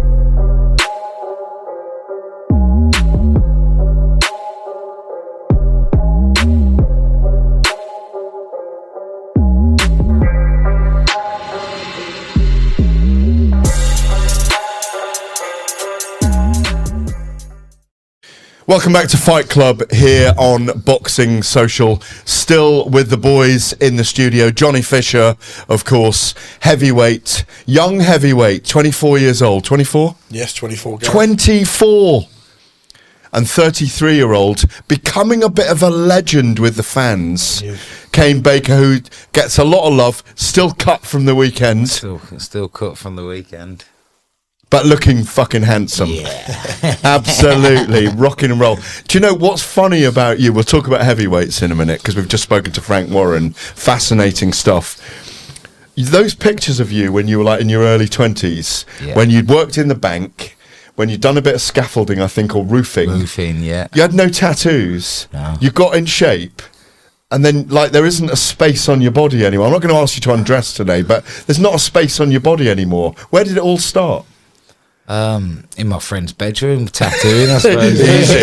Welcome back to Fight Club here on Boxing Social. Still with the boys in the studio. Johnny Fisher, of course, heavyweight, young heavyweight, 24 years old. 24?
Yes, 24. Gareth.
24. And 33-year-old, becoming a bit of a legend with the fans. Yeah. Kane Baker, who gets a lot of love, still cut from the weekend.
Still cut from the weekend.
but looking fucking handsome.
Yeah.
Absolutely. Rocking and roll. Do you know what's funny about you? We'll talk about heavyweights in a minute because we've just spoken to Frank Warren. Fascinating stuff. Those pictures of you when you were like in your early 20s, when you'd worked in the bank, when you'd done a bit of scaffolding, I think, or roofing.
Roofing, yeah.
You had no tattoos.
No.
You got in shape. And then, like, there isn't a space on your body anymore. I'm not going to ask you to undress today, but there's not a space on your body anymore. Where did it all start?
In my friend's bedroom, tattooing, I suppose.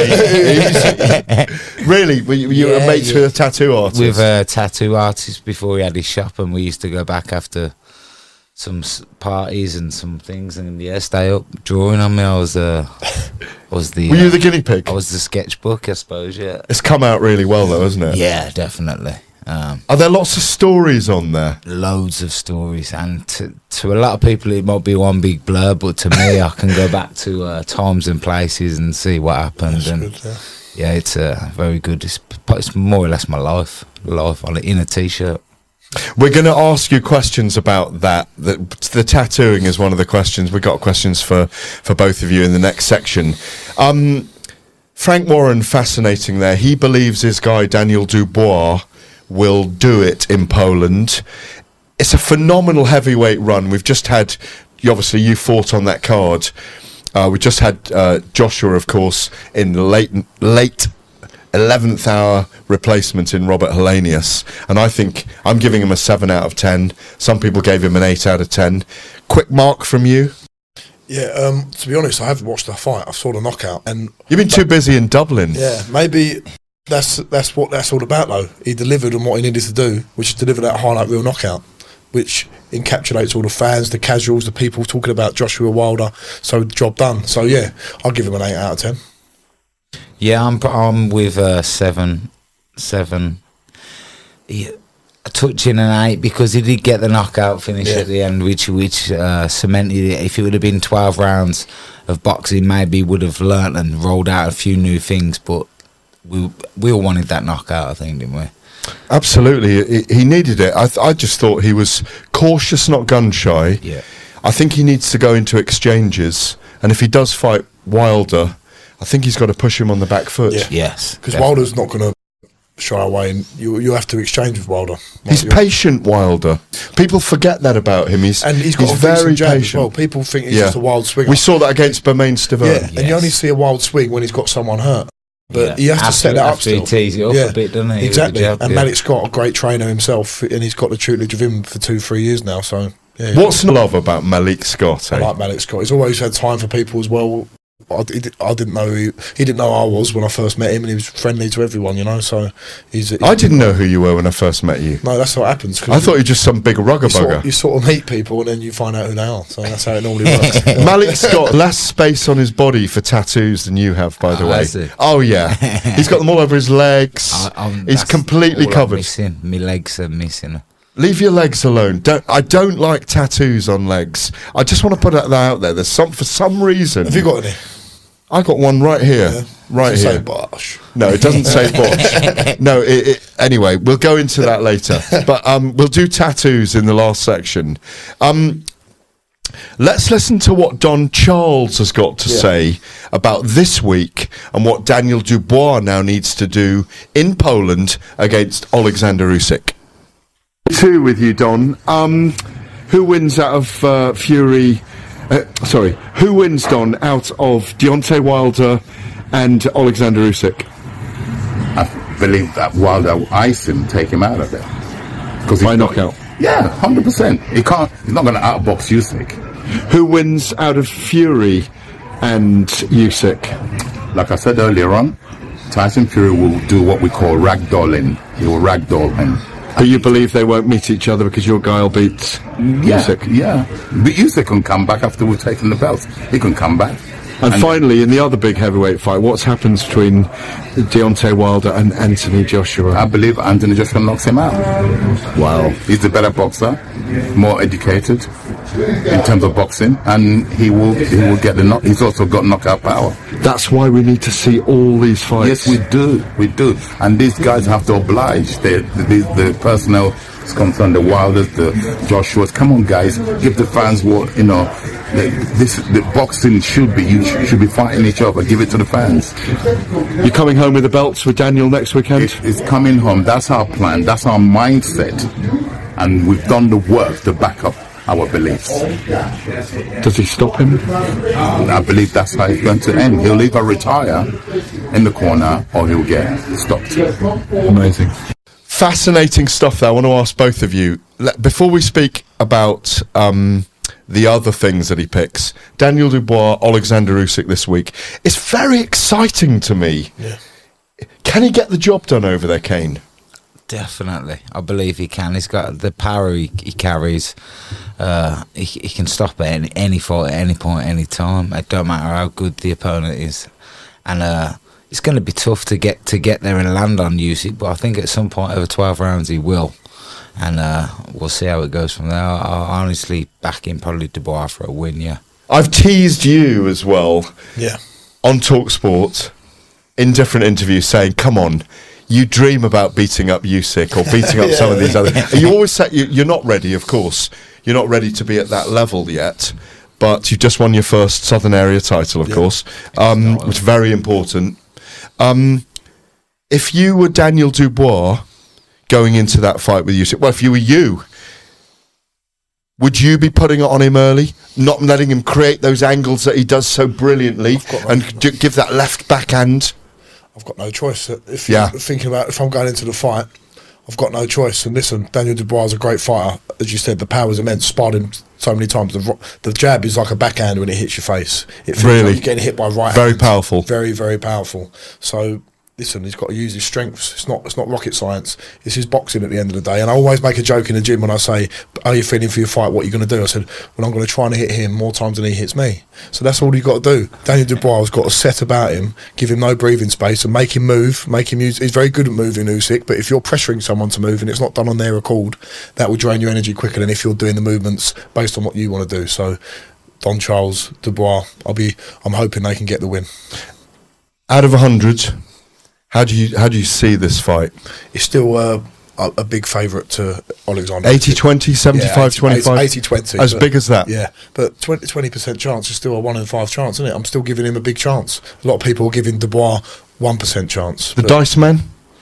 Easy. Really? Were you mates with a tattoo artist?
With a tattoo artist before he had his shop, and we used to go back after some parties and some things, and stay up drawing on me. I was the.
Were you the guinea pig?
I was the sketchbook, I suppose. Yeah.
It's come out really well, though, hasn't it?
Yeah, definitely.
Are there lots of stories on there?
Loads of stories, and to a lot of people it might be one big blur, but to me I can go back to times and places and see what happened.
That's
and
good,
yeah, it's very good. It's more or less my life on it in a t-shirt.
We're going to ask you questions about that. The tattooing is one of the questions. We've got questions for both of you in the next section. Frank Warren, fascinating there. He believes his guy Daniel Dubois will do it in Poland. It's a phenomenal heavyweight run. We've just had, obviously you fought on that card. We just had Joshua, of course, in the late 11th hour replacement in Robert Helenius, and I think I'm giving him a 7 out of 10. Some people gave him an 8 out of 10. Quick mark from you?
Yeah, to be honest, I haven't watched the fight. I saw the knockout, and
you've been too busy in Dublin.
Yeah, maybe that's what that's all about, though. He delivered on what he needed to do, which is deliver that highlight reel knockout, which encapsulates all the fans, the casuals, the people talking about Joshua Wilder. So job done. So yeah, I'll give him an 8 out of 10.
Yeah, I'm with 7. Yeah, touching an 8 because he did get the knockout finish at the end, which cemented it. If it would have been 12 rounds of boxing, maybe would have learnt and rolled out a few new things. But we all wanted that knockout, I think, didn't we?
Absolutely, he needed it. I just thought he was cautious, not gun shy.
Yeah,
I think he needs to go into exchanges, and if he does fight Wilder, I think he's got to push him on the back foot.
Yeah.
Yes,
because Wilder's not going to shy away, and you have to exchange with Wilder.
He's patient, Wilder. People forget that about him. He's
got
very
patient.
As well.
People think he's just a wild swinger.
We saw that against Bermain Stavern.
And you only see a wild swing when he's got someone hurt. But he has to set that up still.
He tease it up a bit, doesn't he?
Exactly. And Malik Scott, a great trainer himself, and he's got the tutelage of him for 2-3 years now. So
what's love about Malik Scott?
I like Malik Scott. He's always had time for people as well. I didn't know he didn't know I was when I first met him, and he was friendly to everyone, you know. So I
didn't know who you were when I first met you.
No, that's what happens.
I thought you were just some big rugger bugger.
You sort of meet people and then you find out who they are. So that's how it normally works.
Malik Scott, less space on his body for tattoos than you have, by the way. Oh yeah, he's got them all over his legs. He's completely covered.
My legs are missing.
Leave your legs alone. I don't like tattoos on legs. I just want to put that out there. There's for some reason.
Have you got any?
I got one right here. Right here.
Say Bosch.
No, it doesn't say Bosch. No, anyway, we'll go into that later. But we'll do tattoos in the last section. Let's listen to what Don Charles has got to say about this week and what Daniel Dubois now needs to do in Poland against Alexander Usyk. 2 with you, Don. Who wins out of Fury? Who wins, Don, out of Deontay Wilder and Alexander Usyk?
I believe that Wilder ice him, take him out of there.
By knockout?
Yeah, 100%. He's not going to outbox Usyk.
Who wins out of Fury and Usyk?
Like I said earlier on, Tyson Fury will do what we call ragdolling. He will ragdoll him.
Do you believe they won't meet each other because your guy will beat Usyk?
Yeah. But Usyk can come back after we've taken the belts. He can come back.
And finally, in the other big heavyweight fight, what's happened between Deontay Wilder and Anthony Joshua?
I believe Anthony Joshua knocks him out. Wow. He's the better boxer, more educated in terms of boxing, and he will get the knock. He's also got knockout power.
That's why we need to see all these fights.
Yes, we do. And these guys have to oblige the personnel is concerned, the Wilders, the Joshuas. Come on, guys, give the fans what The boxing should be, you should be fighting each other. Give it to the fans.
You're coming home with the belts with Daniel next weekend?
It's coming home. That's our plan. That's our mindset. And we've done the work to back up our beliefs.
Does he stop him?
I believe that's how it's going to end. He'll either retire in the corner or he'll get stopped.
Amazing. Fascinating stuff there. I want to ask both of you, before we speak about the other things that he picks, Daniel Dubois, Alexander Usyk this week, it's very exciting to me.
Yeah.
Can he get the job done over there, Kane?
Definitely, I believe he can. He's got the power he carries. He can stop at any fight, at any point, any time. It don't matter how good the opponent is, and it's going to be tough to get there and land on Usyk. But I think at some point over 12 rounds he will, and we'll see how it goes from there. I honestly back him, probably Dubois for a win. Yeah,
I've teased you as well.
Yeah,
on TalkSport in different interviews, saying, "Come on. You dream about beating up Usyk or beating up some of these other." You always say you're not ready, of course. You're not ready to be at that level yet, but you just won your first Southern Area title, of course, which is very important. If you were Daniel Dubois going into that fight with Usyk, well, if you were you, would you be putting it on him early, not letting him create those angles that he does so brilliantly, and give that left backhand?
I've got no choice. If you're thinking about if I'm going into the fight, I've got no choice. And listen, Daniel Dubois is a great fighter. As you said, the power's immense. Sparred him so many times. The jab is like a backhand when it hits your face. It feels like you're getting hit by right hand.
Very powerful.
Very, very powerful. So listen, he's got to use his strengths. It's not rocket science. It's his boxing at the end of the day. And I always make a joke in the gym when I say, "How are you feeling for your fight? What are you going to do?" I said, "Well, I'm going to try and hit him more times than he hits me." So that's all you've got to do. Daniel Dubois has got a set about him, give him no breathing space, and make him move. Make him use. He's very good at moving, Usyk. But if you're pressuring someone to move and it's not done on their accord, that will drain your energy quicker than if you're doing the movements based on what you want to do. So, Don Charles, Dubois, I'm hoping they can get the win.
Out of 100. How do you see this fight?
It's still a big favourite to Alexander.
80-20, 75-25?
80-20.
As big as that?
Yeah, but 20% chance is still a 1 in 5 chance, isn't it? I'm still giving him a big chance. A lot of people are giving Dubois 1% chance.
The Dice Man?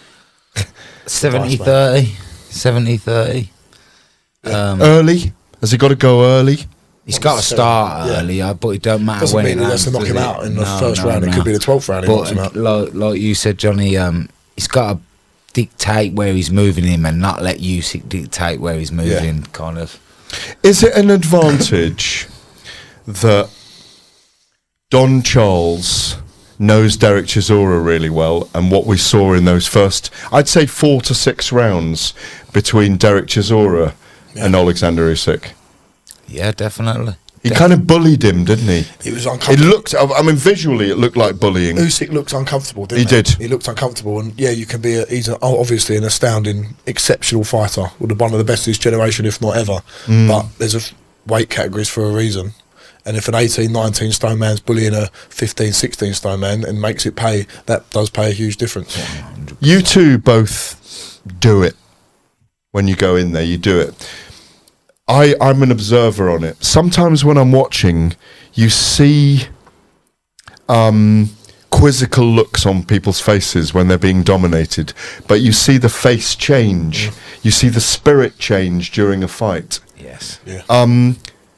70-30. 70-30.
Early? Has he got to go early?
He's got to start early, but it don't matter
doesn't
when
mean
it lands.
Doesn't knock him out in the first round. It could be the 12th round.
But like you said, Johnny, he's got to dictate where he's moving him and not let Usyk dictate where he's moving. Kind of.
Is it an advantage that Don Charles knows Derek Chisora really well, and what we saw in those first, I'd say 4 to 6 rounds between Derek Chisora and Alexander Usyk?
Yeah, definitely.
He kind of bullied him, didn't he?
It was uncomfortable.
It looked, I mean, visually it looked like bullying.
Usyk looked uncomfortable, didn't he?
He did.
He looked uncomfortable, and you can be he's obviously an astounding, exceptional fighter, one of the best of his generation, if not ever. But there's weight categories for a reason. And if an 18, 19 stone man's bullying a 15, 16 stone man and makes it pay, that does pay a huge difference. 100%.
You two both do it. When you go in there, you do it. I'm an observer on it. Sometimes when I'm watching, you see quizzical looks on people's faces when they're being dominated, but you see the face change. You see the spirit change during a fight.
Yes.
Yeah.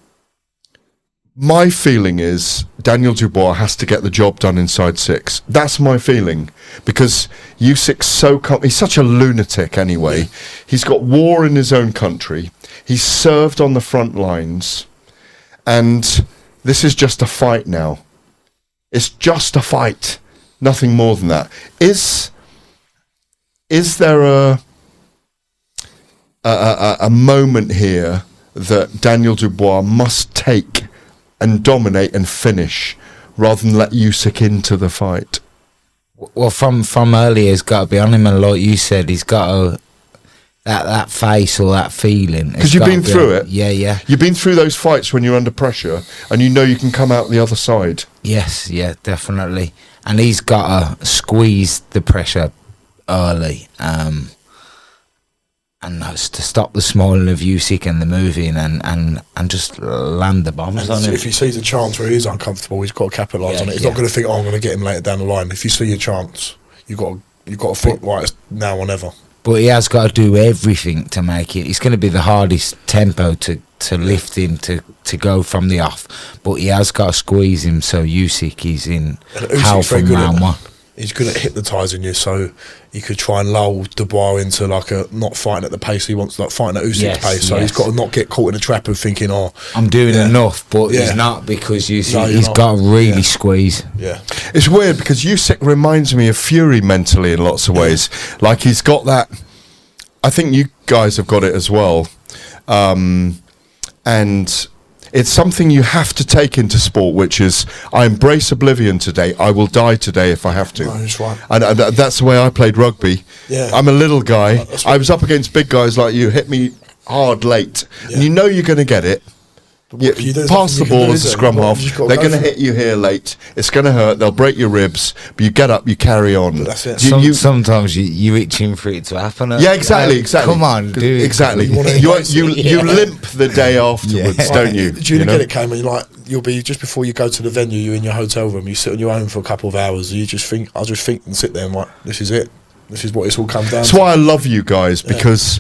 My feeling is Daniel Dubois has to get the job done inside 6. That's my feeling, because Usyk's he's such a lunatic anyway. Yeah. He's got war in his own country. He's served on the front lines, and this is just a fight now. It's just a fight, nothing more than that. Is there a moment here that Daniel Dubois must take and dominate and finish, rather than let Usyk into the fight?
Well, from earlier, he's got to be on him, and like you said, he's got to that face or that feeling.
Because you've been through it.
Yeah.
You've been through those fights when you're under pressure, and you know you can come out the other side.
Yes, yeah, definitely. And he's got to squeeze the pressure early, and to stop the smiling of Usyk and the moving and just land the bombs on him.
If he sees a chance where he is uncomfortable, he's got to capitalise on it. He's not going to think, "Oh, I'm going to get him later down the line." If you see a chance, you've got to think, right, it's now or never.
But he has got to do everything to make it. It's going to be the hardest tempo to lift him to go from the off. But he has got to squeeze him so Usyk is in hell from round one.
He's good at hypnotising you, so he could try and lull Dubois into like a not fighting at the pace he wants, like fighting at Usyk's pace. So he's got to not get caught in a trap of thinking, "Oh,
I'm doing enough," but he's not, because he's got to really squeeze.
Yeah,
it's weird because Usyk reminds me of Fury mentally in lots of ways. Like he's got that. I think you guys have got it as well, and it's something you have to take into sport, which is, I embrace oblivion today. I will die today if I have to.
No, that's right.
And that's the way I played rugby.
Yeah.
I'm a little guy. I was up against big guys like you, hit me hard late. Yeah. And you know you're going to get it. Pass the ball as a scrum half. They're going to hit you here late. It's going to hurt. They'll break your ribs. But you get up, you carry on.
But that's it.
Sometimes you're itching for it to happen.
Yeah, exactly.
Come on, dude.
Exactly. You limp the day afterwards, don't you?
Do you get it, Cam? You'll be just before you go to the venue. You're in your hotel room. You sit on your own for a couple of hours. And you just think. I just think and sit there and like, this is it. This is what it's all comes down.
That's why I love you guys, because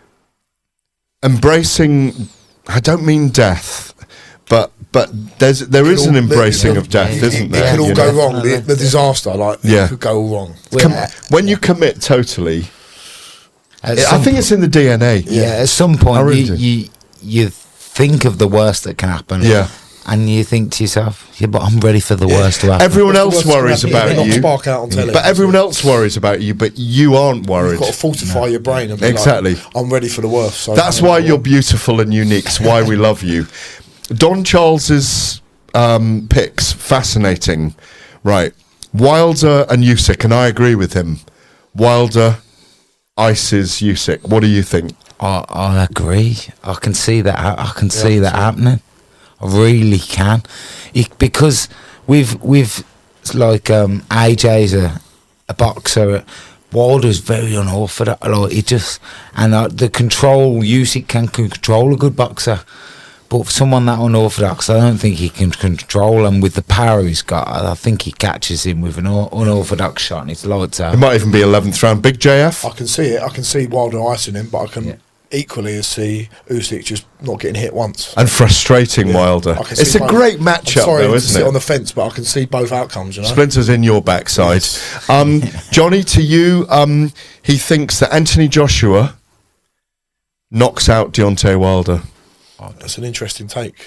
embracing. I don't mean death, but there is an embracing of death, isn't there?
It can all go wrong. The disaster, it could go all wrong.
When you commit totally, I think it's in the DNA.
Yeah, at some point you think of the worst that can happen.
Yeah.
And you think to yourself, but I'm ready for the worst to happen.
Everyone else worries about you.
Spark out on telly.
But everyone else worries about you, but you aren't worried.
You've got to fortify your brain and be
exactly.
Like, I'm ready for the worst. So
that's why you're beautiful and unique. It's why we love you. Don Charles's picks, fascinating. Right. Wilder and Usyk, and I agree with him. Wilder ices Usyk. What do you think?
I agree. I can see that. I can see that happening. I really can, because we've like AJ's a boxer. Wilder's very unorthodox. Like the control. Usyk can control a good boxer, but for someone that unorthodox, I don't think he can control him with the power he's got. I think he catches him with an unorthodox shot, and it's lights out.
It might even be 11th round. Big JF.
I can see it. I can see Wilder icing him, but I can. Equally see Usyk just not getting hit once
and frustrating Wilder. It's a great matchup, though, isn't it?
On the fence, but I can see both outcomes. You know?
Splinters in your backside. Johnny, to you, he thinks that Anthony Joshua knocks out Deontay Wilder.
Oh, that's an interesting take.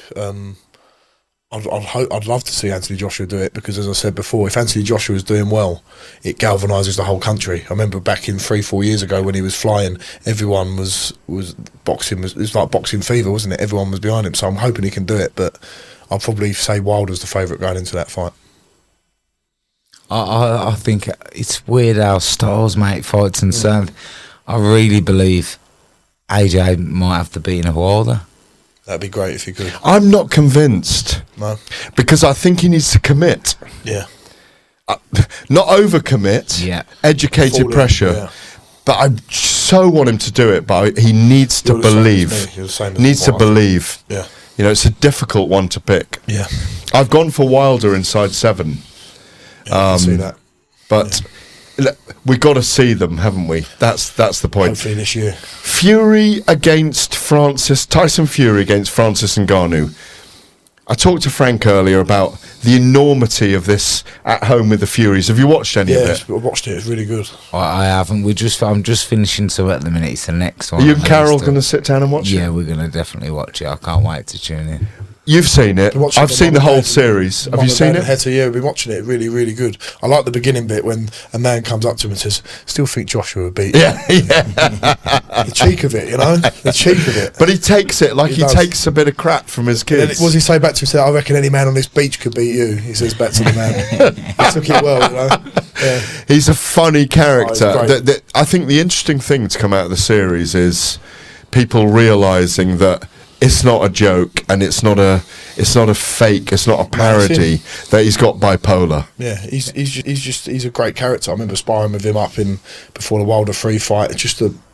I'd love to see Anthony Joshua do it, because, as I said before, if Anthony Joshua is doing well, it galvanises the whole country. I remember back in 3-4 years ago when he was flying, everyone was boxing. It was like boxing fever, wasn't it? Everyone was behind him. So I'm hoping he can do it, but I'll probably say Wilder's the favourite going into that fight.
I think it's weird how styles make fights and so I really believe AJ might have the beating of Wilder.
That'd be great if he could.
I'm not convinced.
No.
Because I think he needs to commit.
Yeah.
Not overcommit.
Yeah.
Educated pressure. Yeah. But I so want him to do it, but he needs to believe. Needs to believe.
Yeah.
You know, it's a difficult one to pick.
Yeah.
I've gone for Wilder inside 7.
Yeah, I can see that.
But we've got to see them, haven't we? That's the point.
Hopefully this year.
Fury against Francis. Tyson Fury against Francis Ngannou. I talked to Frank earlier about the enormity of this at home with the Furies. Have you watched any of it?
Yeah, I watched it. It's really good.
I haven't. I'm just finishing some at the minute. It's the next one.
Are you and Carol going to sit down and watch it?
Yeah, we're going to definitely watch it. I can't wait to tune in.
You've seen it. I've seen the whole series. Have you seen it?
Yeah, we've been watching it. Really, really good. I like the beginning bit when a man comes up to him and says, "Still think Joshua would beat you."
Yeah.
The cheek of it, you know? The cheek of it.
But he takes it like he takes a bit of crap from his kids.
What does he say back to him? "I reckon any man on this beach could beat you," he says back to the man. He took it well, you know? Yeah.
He's a funny character.
Oh,
I think the interesting thing to come out of the series is people realising that it's not a joke and it's not a fake, it's not a parody, that he's got bipolar.
Yeah, he's a great character. I remember sparring with him before the Wilder 3 fight. It's just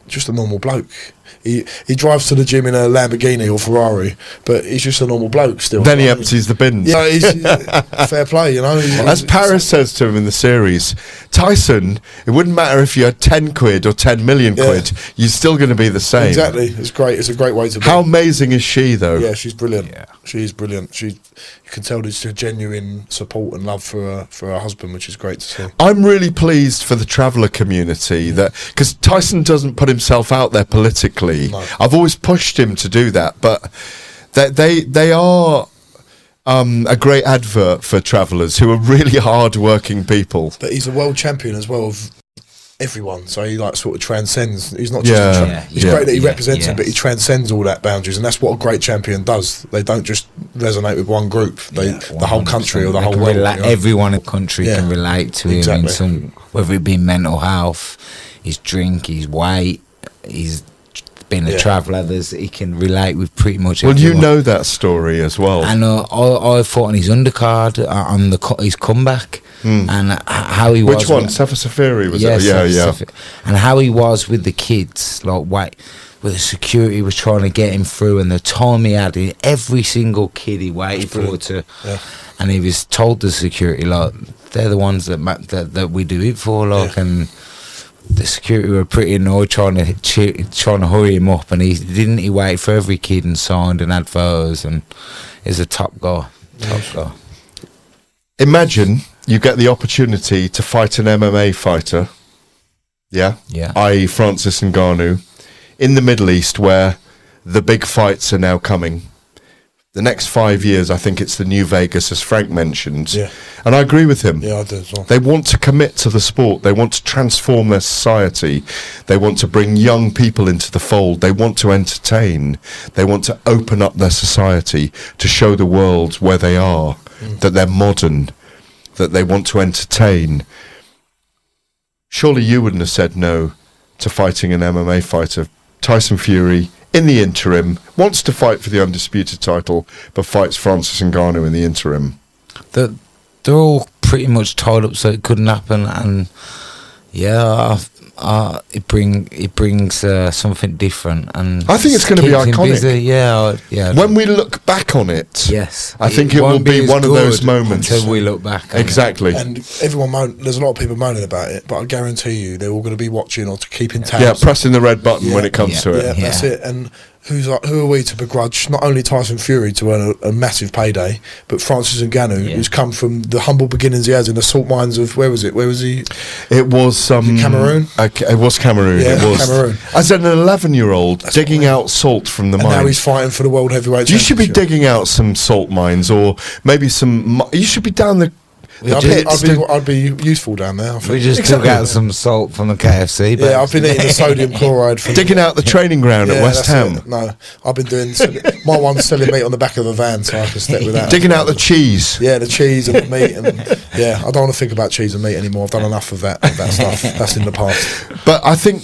just a normal bloke. He drives to the gym in a Lamborghini or Ferrari, but he's just a normal bloke still.
Then he empties the bins.
Yeah, he's fair play, you know.
As Paris says to him in the series, Tyson, it wouldn't matter if you had 10 quid or 10 million quid, you're still going to be the same.
Exactly. It's great. It's a great way to be.
How amazing is she, though?
Yeah, she's brilliant. Yeah. She's brilliant. You can tell there's a genuine support and love for her husband, which is great to see.
I'm really pleased for the traveller community that, because Tyson doesn't put himself out there politically. No. I've always pushed him to do that, but they are a great advert for travellers who are really hard-working people.
But he's a world champion as well of everyone, so he like sort of transcends. He's not just it's great that he represents it, but he transcends all that boundaries, and that's what a great champion does. They don't just resonate with one group, the whole country or the whole world.
Everyone in the country can relate to him in some, whether it be mental health, his drink, his weight, his being a traveller. He can relate with pretty much everyone.
Well, you know that story as well.
And I fought on his undercard on his comeback. And how he was.
Which one? Safa Safiri was it? Yeah.
And how he was with the kids, like where the security was trying to get him through, and the time he had, every single kid he waited for to, and he was told the security, like, they're the ones that we do it for, like, and the security were pretty annoyed trying to hurry him up, and he waited for every kid and signed and had photos, and he's a top guy.
Imagine you get the opportunity to fight an MMA fighter, i.e. Francis Ngannou, in the Middle East, where the big fights are now coming. The next 5 years, I think it's the new Vegas, as Frank mentioned. Yeah. And I agree with him.
Yeah, I do as well.
They want to commit to the sport. They want to transform their society. They want to bring young people into the fold. They want to entertain. They want to open up their society to show the world where they are, that they're modern, that they want to entertain. Surely you wouldn't have said no to fighting an MMA fighter. Tyson Fury, in the interim, wants to fight for the undisputed title, but fights Francis Ngannou in the interim.
They're all pretty much tied up, so it couldn't happen. And it brings something different, and
I think it's going to be iconic.
Yeah.
When we look back on it,
yes,
I think it will be one of those moments
until we look back.
Exactly.
And everyone there's a lot of people moaning about it, but I guarantee you they're all going to be watching or to keeping tabs.
Yeah, pressing the red button when it comes to it.
Yeah, that's it. And who are we to begrudge not only Tyson Fury to earn a massive payday, but Francis Ngannou, who's come from the humble beginnings he has in the salt mines of where was he?
It was
Cameroon.
It was Cameroon.
Yeah,
it was
Cameroon.
As an 11-year-old digging out salt from the mine.
Now he's fighting for the world heavyweight.
You should be digging out some salt mines, or maybe some. You should be down the.
I'd be useful down there. I think.
We just took out some salt from the KFC.
Yeah, I've been eating the sodium chloride from
digging out the training ground at West Ham.
No, I've been doing my one's selling meat on the back of a van, so I can stick with that.
Digging out the cheese.
Yeah, the cheese and the meat, and I don't want to think about cheese and meat anymore. I've done enough of that stuff. That's in the past.
But I think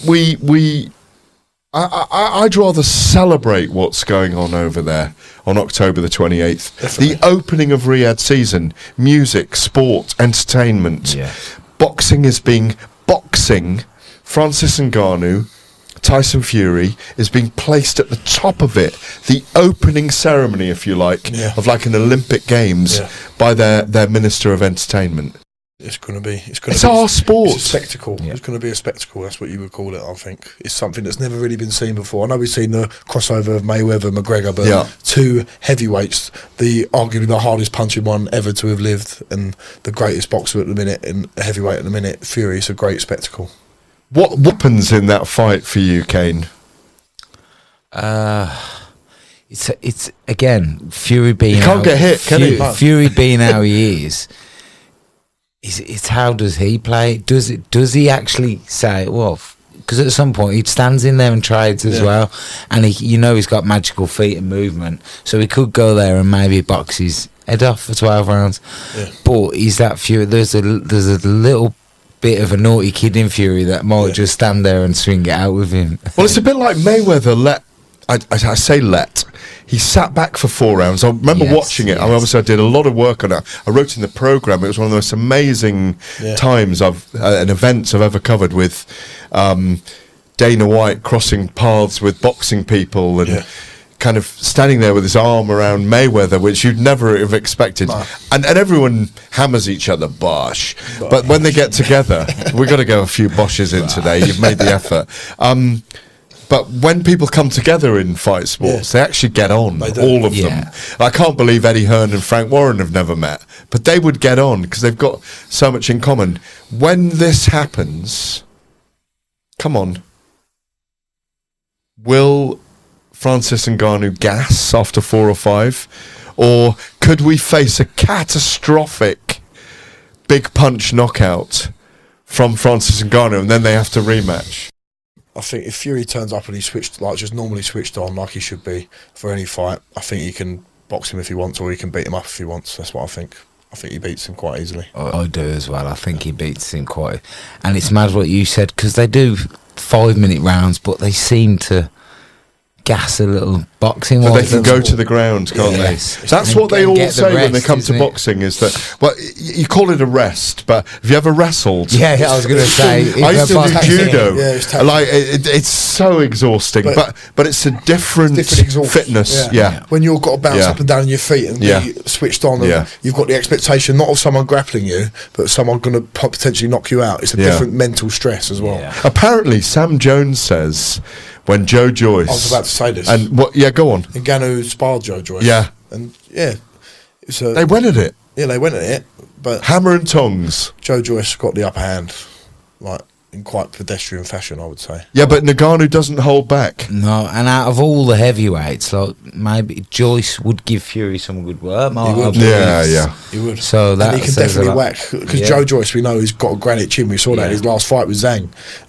I'd rather celebrate what's going on over there on October the 28th. Definitely. The opening of Riyadh season, music, sport, entertainment. Yeah. Boxing is being boxing. Francis Ngannou, Tyson Fury is being placed at the top of it. The opening ceremony, if you like, of like an Olympic Games by their Minister of Entertainment.
It's
our sport.
It's a spectacle. Yeah. It's going to be a spectacle. That's what you would call it, I think. It's something that's never really been seen before. I know we've seen the crossover of Mayweather-McGregor, but two heavyweights, arguably the hardest punching one ever to have lived, and the greatest boxer at the minute, and heavyweight at the minute, Fury. It's a great spectacle.
What happens in that fight for you, Kane?
It's again, Fury being...
He can't get hit, can he?
Fury being how he is... It's how does he play? Does he actually say, well, because at some point he stands in there and trades as well, and he's got magical feet and movement, so he could go there and maybe box his head off for 12 rounds. Yeah. But he's that Fury. There's a little bit of a naughty kid in Fury that might just stand there and swing it out with him.
Well, it's a bit like Mayweather I say he sat back for 4 rounds. I remember watching it. I mean, obviously I did a lot of work on it. I wrote in the programme. It was one of the most amazing times and events I've ever covered with Dana White crossing paths with boxing people and kind of standing there with his arm around Mayweather, which you'd never have expected.
No.
And everyone hammers each other, bosh. But when they get together, we've got to go a few boshes in today. You've made the effort. But when people come together in fight sports, they actually get on, all of them. I can't believe Eddie Hearn and Frank Warren have never met, but they would get on because they've got so much in common. When this happens, come on, will Francis Ngannou gas after 4 or 5? Or could we face a catastrophic big punch knockout from Francis Ngannou and then they have to rematch?
I think if Fury turns up and he's switched, like just normally switched on like he should be for any fight, I think he can box him if he wants, or he can beat him up if he wants. That's what I think. I think he beats him quite easily.
I do as well. I think he beats him quite. And it's mad what you said, because they do 5-minute rounds, but they seem to gas a little boxing.
But they can go to the ground, can't they? That's what they all say when they come to boxing, is that, well, you call it a rest, but have you ever wrestled?
Yeah, I was going to say.
I used to do judo. Like, it's so exhausting, but it's a different fitness. Yeah.
When you've got to bounce up and down on your feet and be switched on, and you've got the expectation not of someone grappling you, but someone going to potentially knock you out. It's a different mental stress as well.
Apparently, Sam Jones says, when Joe Joyce...
I was about to say this.
And what? Yeah, go on.
Ngannou sparred Joe Joyce.
Yeah.
And,
they went at it.
Yeah, they went at it, but...
Hammer and tongs.
Joe Joyce got the upper hand, like, in quite pedestrian fashion, I would say.
Yeah, but Ngannou doesn't hold back.
No, and out of all the heavyweights, like, maybe Joyce would give Fury some good work.
He would. He would.
So that
and he can definitely whack. Because Joe Joyce, we know, he's got a granite chin. We saw that in his last fight with Zhang.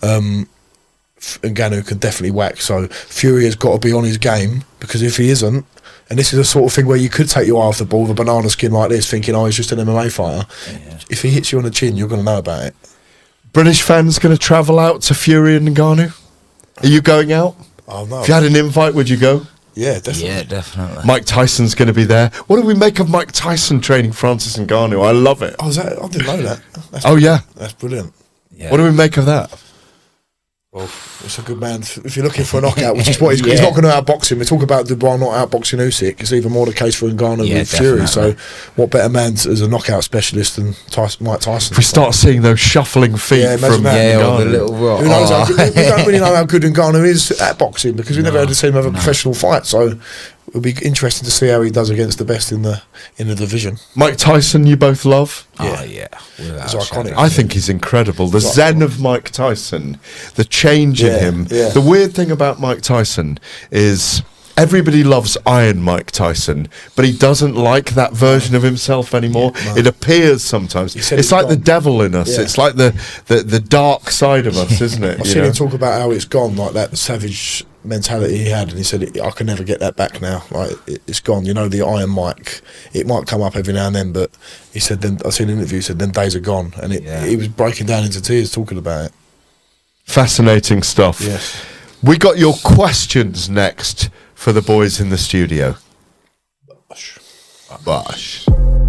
Ngannou can definitely whack, so Fury has got to be on his game, because if he isn't, and this is a sort of thing where you could take your eye off the ball with a banana skin like this, thinking, oh, he's just an MMA fighter. If he hits you on the chin, you're going to know about it.
British fans going to travel out to Fury and Ngannou? Are you going out?
Oh, no.
If you had an invite, would you go?
Yeah, definitely.
Yeah, definitely.
Mike Tyson's going to be there. What do we make of Mike Tyson training Francis Ngannou? I love it.
Oh, I didn't know that. That's brilliant.
Yeah. What do we make of that?
Well, it's a good man. If you're looking for a knockout, which is what he's not going to outbox him. We talk about Dubois not outboxing Usyk. It's even more the case for Ngannou with Fury. So, what better man as a knockout specialist than Mike Tyson?
If we start seeing those shuffling feet from
the little rock.
Who knows? We don't really know how good Ngannou is at boxing, because we never had to see him have a professional fight. So, it'll be interesting to see how he does against the best in the division.
Mike Tyson, you both love?
Yeah. It's iconic.
I think he's incredible. The zen of Mike Tyson, the change in him.
Yeah.
The weird thing about Mike Tyson is everybody loves Iron Mike Tyson, but he doesn't like that version of himself anymore. It appears sometimes. It's like the devil in us. It's like the dark side of us, isn't it?
I've seen him talk about how it's gone, like that savage mentality he had, and he said, I can never get that back now. Like, it's gone. You know, the Iron Mike, it might come up every now and then, but he said, then I've seen an interview, he said, then days are gone. And he was breaking down into tears talking about it.
Fascinating stuff.
Yes.
We got your questions next for the boys in the studio. Bosh.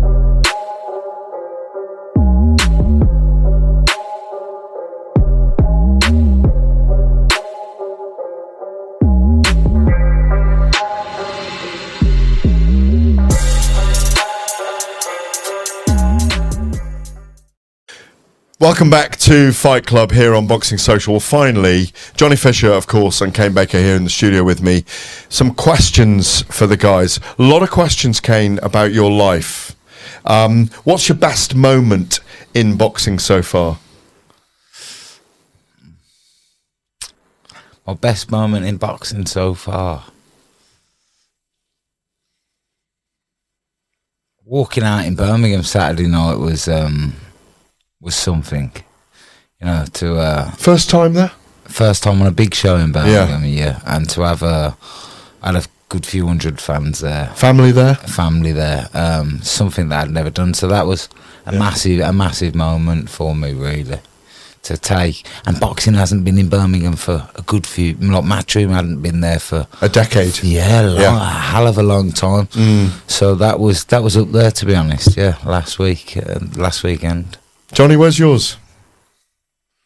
Welcome back to Fight Club here on Boxing Social. Well, finally, Johnny Fisher, of course, and Kane Baker here in the studio with me. Some questions for the guys. A lot of questions, Kane, about your life. What's your best moment in boxing so far?
My best moment in boxing so far? Walking out in Birmingham Saturday night was something, you know, to
first time there?
First time on a big show in Birmingham, and to have I had a good few hundred fans there.
Family there?
Something that I'd never done. So that was a massive moment for me, really, to take. And boxing hasn't been in Birmingham for a good few, like Matchroom hadn't been there for
a decade.
A hell of a long time. So that was up there, to be honest. Yeah, last weekend.
Johnny, where's yours?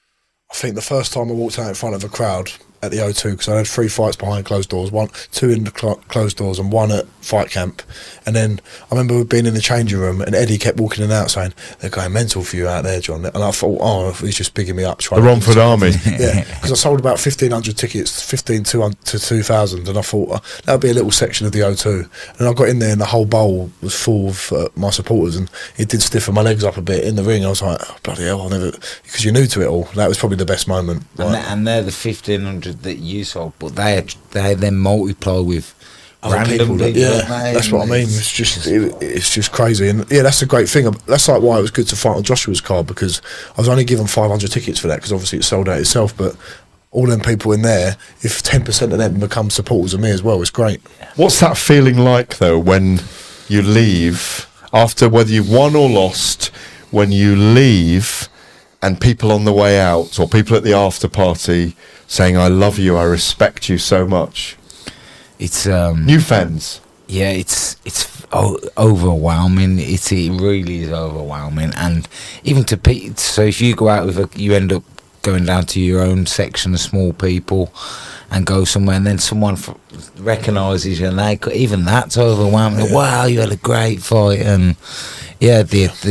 I think the first time I walked out in front of a crowd at the O2, because I had 3 fights behind closed doors, 2 in the closed doors and 1 at fight camp. And then I remember being in the changing room and Eddie kept walking in and out saying, they're going mental for you out there, John. And I thought, oh, he's just bigging me up.
The Romford Army.
Yeah, because I sold about 1,500 tickets, 1,500 to 2,000, and I thought that would be a little section of the O2. And I got in there and the whole bowl was full of my supporters, and it did stiffen my legs up a bit in the ring. I was like, oh, bloody hell, because you're new to it all. That was probably the best moment.
And they're the 1,500 that you sold, but they then multiply with random people.
Yeah, that's what I mean. It's just crazy, and yeah, that's the great thing. That's like why it was good to fight on Joshua's card, because I was only given 500 tickets for that, because obviously it sold out itself. But all them people in there, if 10% of them become supporters of me as well, it's great.
What's that feeling like though when you leave after whether you've won or lost? When you leave and people on the way out or people at the after party saying, I love you, I respect you so much.
It's
new fans.
Yeah, it's overwhelming. It really is overwhelming. And even to people, so if you go out with you end up going down to your own section of small people and go somewhere, and then someone recognises you, and even that's overwhelming. Yeah. Wow, you had a great fight, and yeah,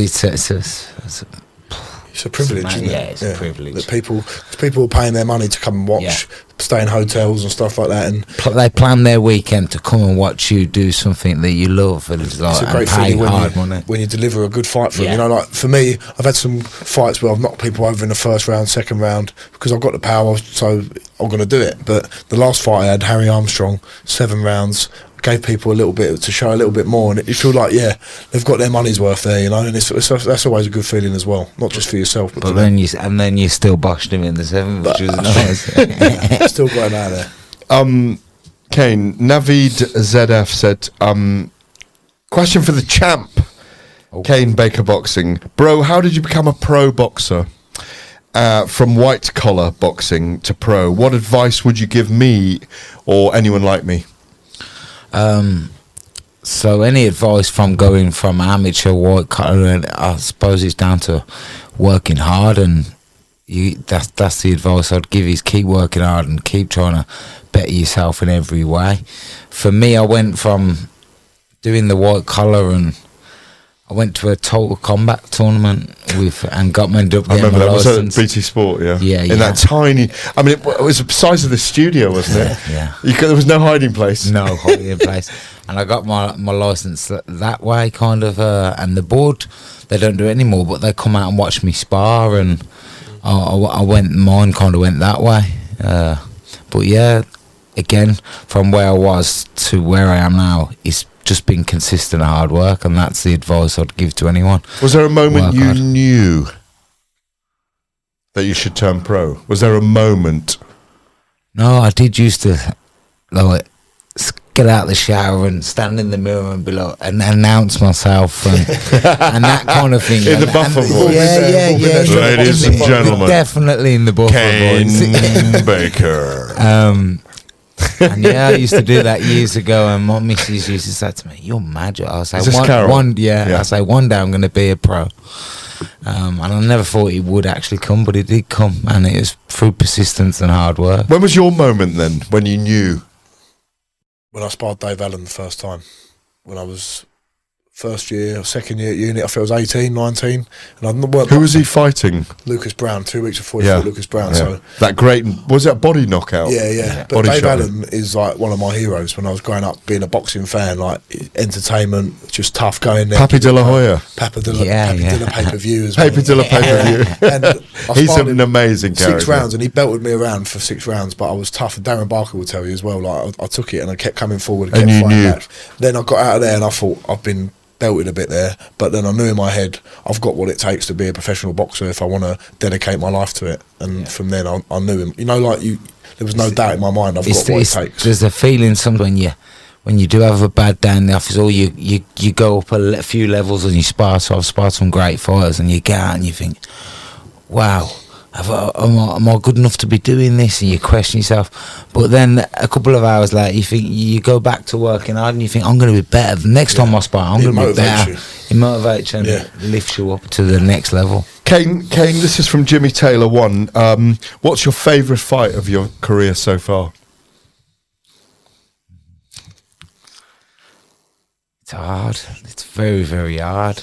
it's a privilege, isn't it?
Yeah, it's a privilege.
That people are paying their money to come and watch, stay in hotels and stuff like that, and
they plan their weekend to come and watch you do something that you love, and it's a great feeling
when you deliver a good fight for them. You know, like for me, I've had some fights where I've knocked people over in the first round, second round, because I've got the power, so I'm going to do it. But the last fight I had, Harry Armstrong, 7 rounds. Gave people a little bit to show a little bit more, and you feel like they've got their money's worth there, you know, and that's always a good feeling as well, not just for yourself, but
then you still boshed him in the 7th, which was nice.
Still got him out there.
Kane, Navid ZF said, question for the champ, Kane Baker Boxing, bro, how did you become a pro boxer? From white collar boxing to pro, what advice would you give me or anyone like me?
So any advice from going from amateur white collar, I suppose it's down to working hard, and that's the advice I'd give, is keep working hard and keep trying to better yourself in every way. For me, I went from doing the white collar, and I went to a Total Combat tournament and ended up getting my license.
Was at BT Sport,
yeah.
In that tiny, I mean, it was the size of the studio, wasn't it?
Yeah.
There was no hiding place.
No hiding place. And I got my license that way, kind of. And the board, they don't do it anymore, but they come out and watch me spar, and mine kind of went that way. But yeah, again, from where I was to where I am now, it's just been consistent hard work, and that's the advice I'd give to anyone.
Was there a moment you knew that you should turn pro? Was there a moment?
No, I did used to get out of the shower and stand in the mirror and be like, and announce myself and that kind of thing.
In the buffer voice.
Yeah.
Ladies and gentlemen,
definitely in the buffer voice.
Kane Baker.
And yeah, I used to do that years ago, and my missus used to say to me, "You're mad." I was like, I say one day I'm going to be a pro. And I never thought it would actually come, but it did come, and it was through persistence and hard work.
When was your moment then, when you knew?
When I sparred Dave Allen the first time, when I was first year or second year at uni, I think I was 18, 19. And
who was he fighting?
Lucas Brown, 2 weeks before he fought Lucas Brown.
Yeah.
So
that great, was it a body knockout?
Yeah. But Dave Allen is like one of my heroes when I was growing up, being a boxing fan, like entertainment, just tough going there.
Papi de la Hoya.
Papi de la pay-per-view as well.
Papi de la pay-per-view. And he's an amazing character.
6 rounds, and he belted me around for 6 rounds, but I was tough, and Darren Barker will tell you as well, like I took it and I kept coming forward and kept fighting back. Then I got out of there and I thought, I've been belted a bit there, but then I knew in my head I've got what it takes to be a professional boxer if I want to dedicate my life to it. And from then I knew him, there was no doubt in my mind I've got what it takes.
There's a feeling sometimes when you do have a bad day in the office, or you go up a few levels and you spar. So I've sparred some great fighters, and you get out and you think, wow, am I good enough to be doing this? And you question yourself. But then a couple of hours later, you go back to working hard, and you think, I'm going to be better. The next time I spar, I'm going to be better. It motivates you and it lifts you up to the next level.
Kane, this is from Jimmy Taylor 1. What's your favourite fight of your career so far?
It's hard. It's very, very hard.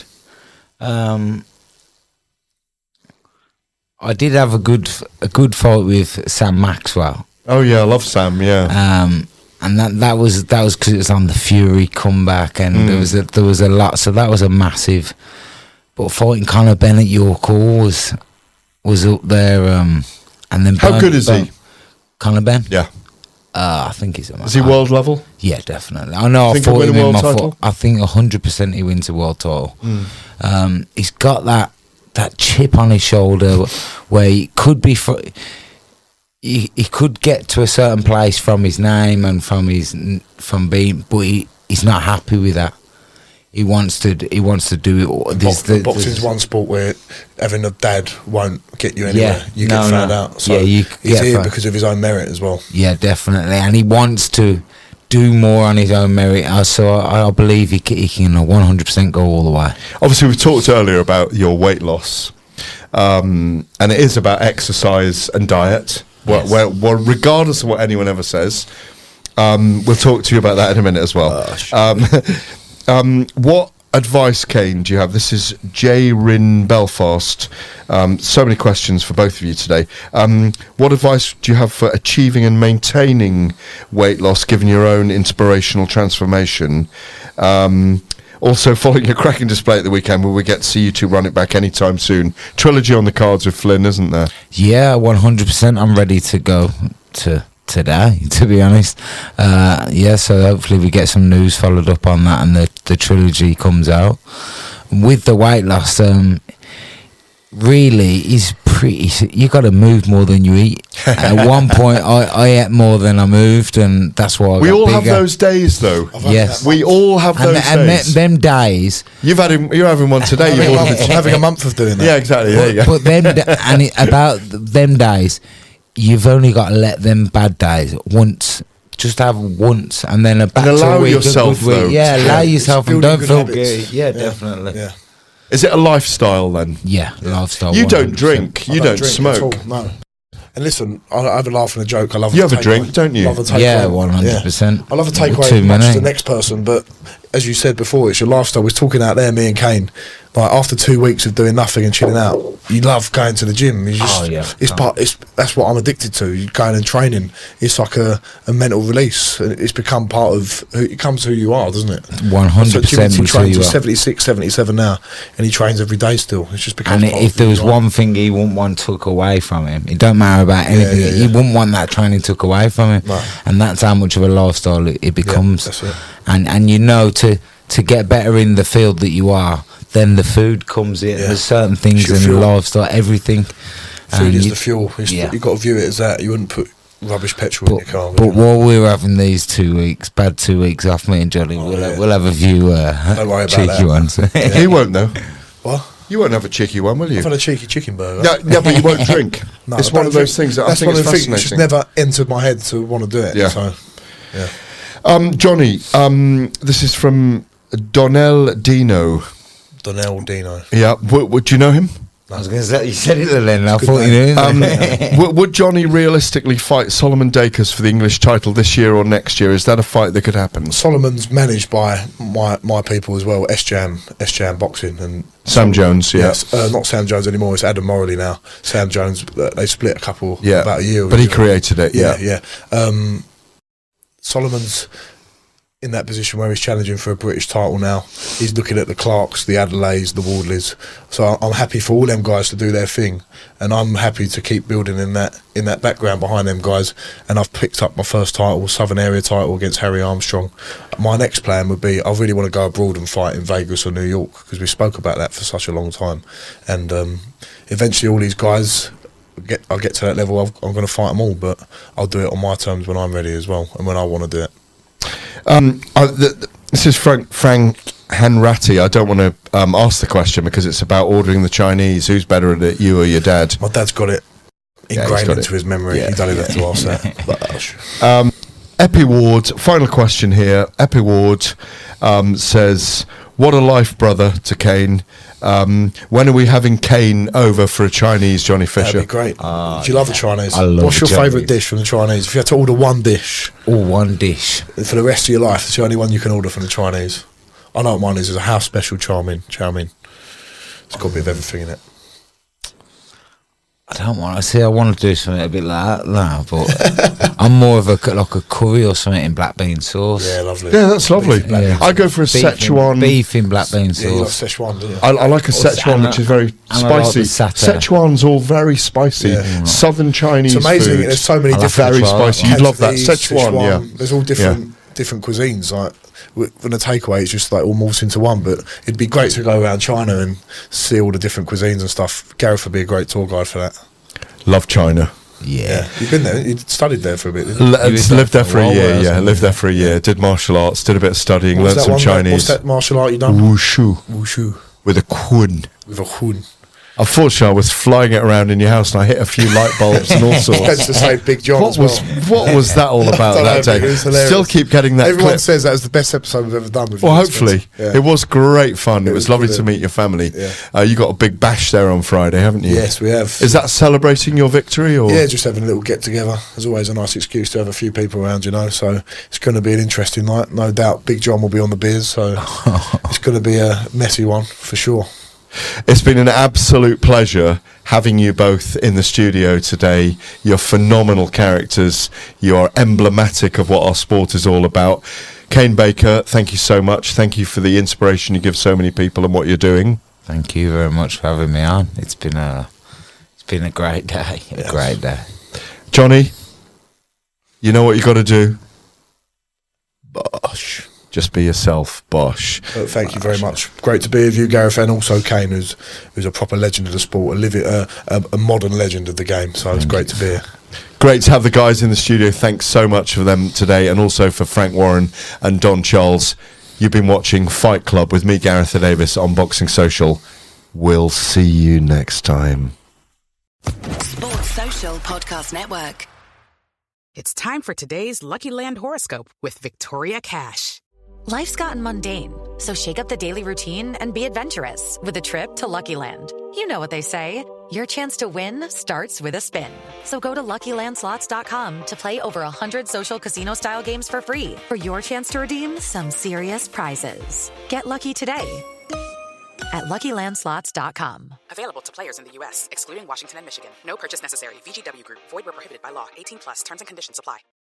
I did have a good fight with Sam Maxwell.
Oh yeah, I love Sam. Yeah.
And that was because it was on the Fury comeback, and there was a lot. So that was a massive. But fighting Conor Benn at York Hall was up there. And then
how good is he?
Conor Benn?
Yeah.
I think he's.
Is he world level?
Yeah, definitely. I know.
Think he'll win a world title?
I think 100% he wins a world title. He's got that chip on his shoulder where he could be. He could get to a certain place from his name and from being, but he's not happy with that. He wants to do it.
Boxing's one sport where having a dad won't get you anywhere. You get found out. So he's here because of his own merit as well.
Yeah, definitely, and he wants to do more on his own merit. So I believe he can 100% go all the way.
Obviously, we talked earlier about your weight loss, and it is about exercise and diet. Yes. Well, regardless of what anyone ever says, we'll talk to you about that in a minute as well. What advice, Kane, do you have? This is J. Rin Belfast. So many questions for both of you today. What advice do you have for achieving and maintaining weight loss, given your own inspirational transformation? Also, following a cracking display at the weekend, will we get to see you two run it back anytime soon? Trilogy on the cards with Flynn, isn't there? Yeah, 100%. I'm ready to go to today, to be honest. So hopefully we get some news followed up on that and the trilogy comes out. With the weight loss, really is pretty. You got to move more than you eat. At one point, I ate more than I moved, and that's why we all have those days, though.
Yes,
we all have those days.
And them days,
you're having one today.
I'm having a month of doing that.
Yeah, exactly. There you go.
But about them days, you've only got to let them bad days once. Just have once, and then
allow yourself, though.
Yeah, allow yourself, and don't feel guilty. Yeah, definitely.
Yeah.
Is it a lifestyle then?
Yeah, lifestyle.
You 100%. Don't drink. You don't smoke.
At all, no. And listen, I have a laugh and a joke. I love.
You have a drink, don't you?
Love a takeaway.
Yeah, 100%.
I love a takeaway as much as the next person, but as you said before, it's your lifestyle. We're talking out there, me and Kane. Like after 2 weeks of doing nothing and chilling out, you love going to the gym. You just, that's what I'm addicted to. You going and training. It's like a mental release. It's become part of. It becomes who you are, doesn't it?
100%.
He trains at 76, 77 now, and he trains every day still. It's just become.
And if there was one thing he wouldn't want took away from him, it don't matter about anything. He wouldn't want that training took away from him,
no.
And that's how much of a lifestyle it becomes.
That's it.
And to get better in the field that you are, then the food comes in. There's certain things in the lifestyle, everything.
Food is the fuel. You've got to view it as that. You wouldn't put rubbish petrol in your car.
But while we were having these 2 weeks, bad 2 weeks off, me and Johnny, we'll have a few
Don't worry about
cheeky ones.
He won't though.
What?
You won't have a cheeky one, will you?
I've had a cheeky chicken burger.
No, but you won't drink.
No,
it's one of those things that I think is fascinating.
It's just never entered my head to want to do it.
Yeah.
So,
Johnny, this is from Donnell Dino.
Donnell Dino.
Yeah. Would you know him?
I was going to say, you said it then, I thought you knew.
Would Johnny realistically fight Solomon Dacus for the English title this year or next year? Is that a fight that could happen?
Solomon's managed by my people as well, S-Jam Boxing. And
Sam Jones,
yes. Not Sam Jones anymore, it's Adam Morley now. Sam Jones, they split about a year ago.
But he created it,
Yeah. Solomon's in that position where he's challenging for a British title now. He's looking at the Clarks, the Adelaides, the Wardleys. So I'm happy for all them guys to do their thing, and I'm happy to keep building in that background behind them guys. And I've picked up my first title, Southern Area title against Harry Armstrong. My next plan would be I really want to go abroad and fight in Vegas or New York, because we spoke about that for such a long time. And eventually all these guys, I'll get to that level, I'm going to fight them all, but I'll do it on my terms when I'm ready as well, and when I want to do it.
This is Frank Hanratty. I don't want to ask the question because it's about ordering the Chinese. Who's better at it, you or your dad?
My dad's got it ingrained into his memory. He don't even have to ask that.
Epi Ward, final question here. Epi Ward says, what a life, brother, to Kane. When are we having Kane over for a Chinese, Johnny Fisher?
That'd be great. Do you love the Chinese?
I love
What's your
the
favourite
Chinese.
dish from the Chinese? If you had to order one dish
One dish.
for the rest of your life, it's the only one you can order from the Chinese. I know what mine is. It's a house special chow mein. It's got a bit of everything in it.
I don't want to see. I want to do something a bit like that now, but I'm more of a curry or something in black bean sauce.
Yeah, lovely.
Yeah, that's lovely.
Yeah.
I go for a Szechuan.
Beef in black bean
Yeah, you like
sauce.
Szechuan, do you?
I like a Szechuan, which is very
I like
spicy.
the satay.
Szechuan's all very spicy.
Yeah.
Southern Chinese
It's amazing.
food.
There's so many
I like
different.
very
Szechuan.
spicy. You'd love that.
Cantonese,
Szechuan, yeah.
There's all different cuisines. Like when a takeaway, it's just like all morphed into one. But it'd be great to go around China and see all the different cuisines and stuff. Gareth would be a great tour guide for that.
Love China.
Yeah.
You've been there. You studied there for a bit. Didn't you?
Lived there for a
while,
year,
wasn't
yeah.
you?
Lived there for a year. Did martial arts, did a bit of studying,
What's
learned
that
some
one?
Chinese.
What's that martial art you done?
Wushu.
Wushu.
With a kun.
With a hun.
Unfortunately, I was flying it around in your house and I hit a few light bulbs and all sorts.
That's to say Big John
What
as well.
what was that all about
Don't
that
know,
day?
but it was hilarious.
Still keep getting that
Everyone
clip.
says that was the best episode we've ever done with you.
Well, hopefully.
Yeah.
It was great fun. It was
was
lovely to
brilliant.
meet your family.
Yeah.
You got a big bash there on Friday, haven't you?
Yes, we have.
Is that celebrating your victory? Or?
Yeah, just having a little get together. There's always a nice excuse to have a few people around, you know. So it's going to be an interesting night. No doubt Big John will be on the beers, so it's going to be a messy one for sure.
It's been an absolute pleasure having you both in the studio today. You're phenomenal characters. You are emblematic of what our sport is all about. Kane Baker, thank you so much. Thank you for the inspiration you give so many people and what you're doing.
Thank you very much for having me on. It's been a great day. A great day.
Johnny, you know what you got to do?
Bosh.
Just be yourself, Bosh.
Thank you very much. Great to be with you, Gareth, and also Kane, who's a proper legend of the sport, a modern legend of the game. So it's great to be here.
Great to have the guys in the studio. Thanks so much for them today, and also for Frank Warren and Don Charles. You've been watching Fight Club with me, Gareth Davis, on Boxing Social. We'll see you next time.
Sports Social Podcast Network.
It's time for today's Lucky Land horoscope with Victoria Cash.
Life's gotten mundane, so shake up the daily routine and be adventurous with a trip to Lucky Land. You know what they say, your chance to win starts with a spin. So go to LuckyLandSlots.com to play over 100 social casino-style games for free for your chance to redeem some serious prizes. Get lucky today at LuckyLandSlots.com.
Available to players in the U.S., excluding Washington and Michigan. No purchase necessary. VGW Group. Void where prohibited by law. 18+. Terms and conditions apply.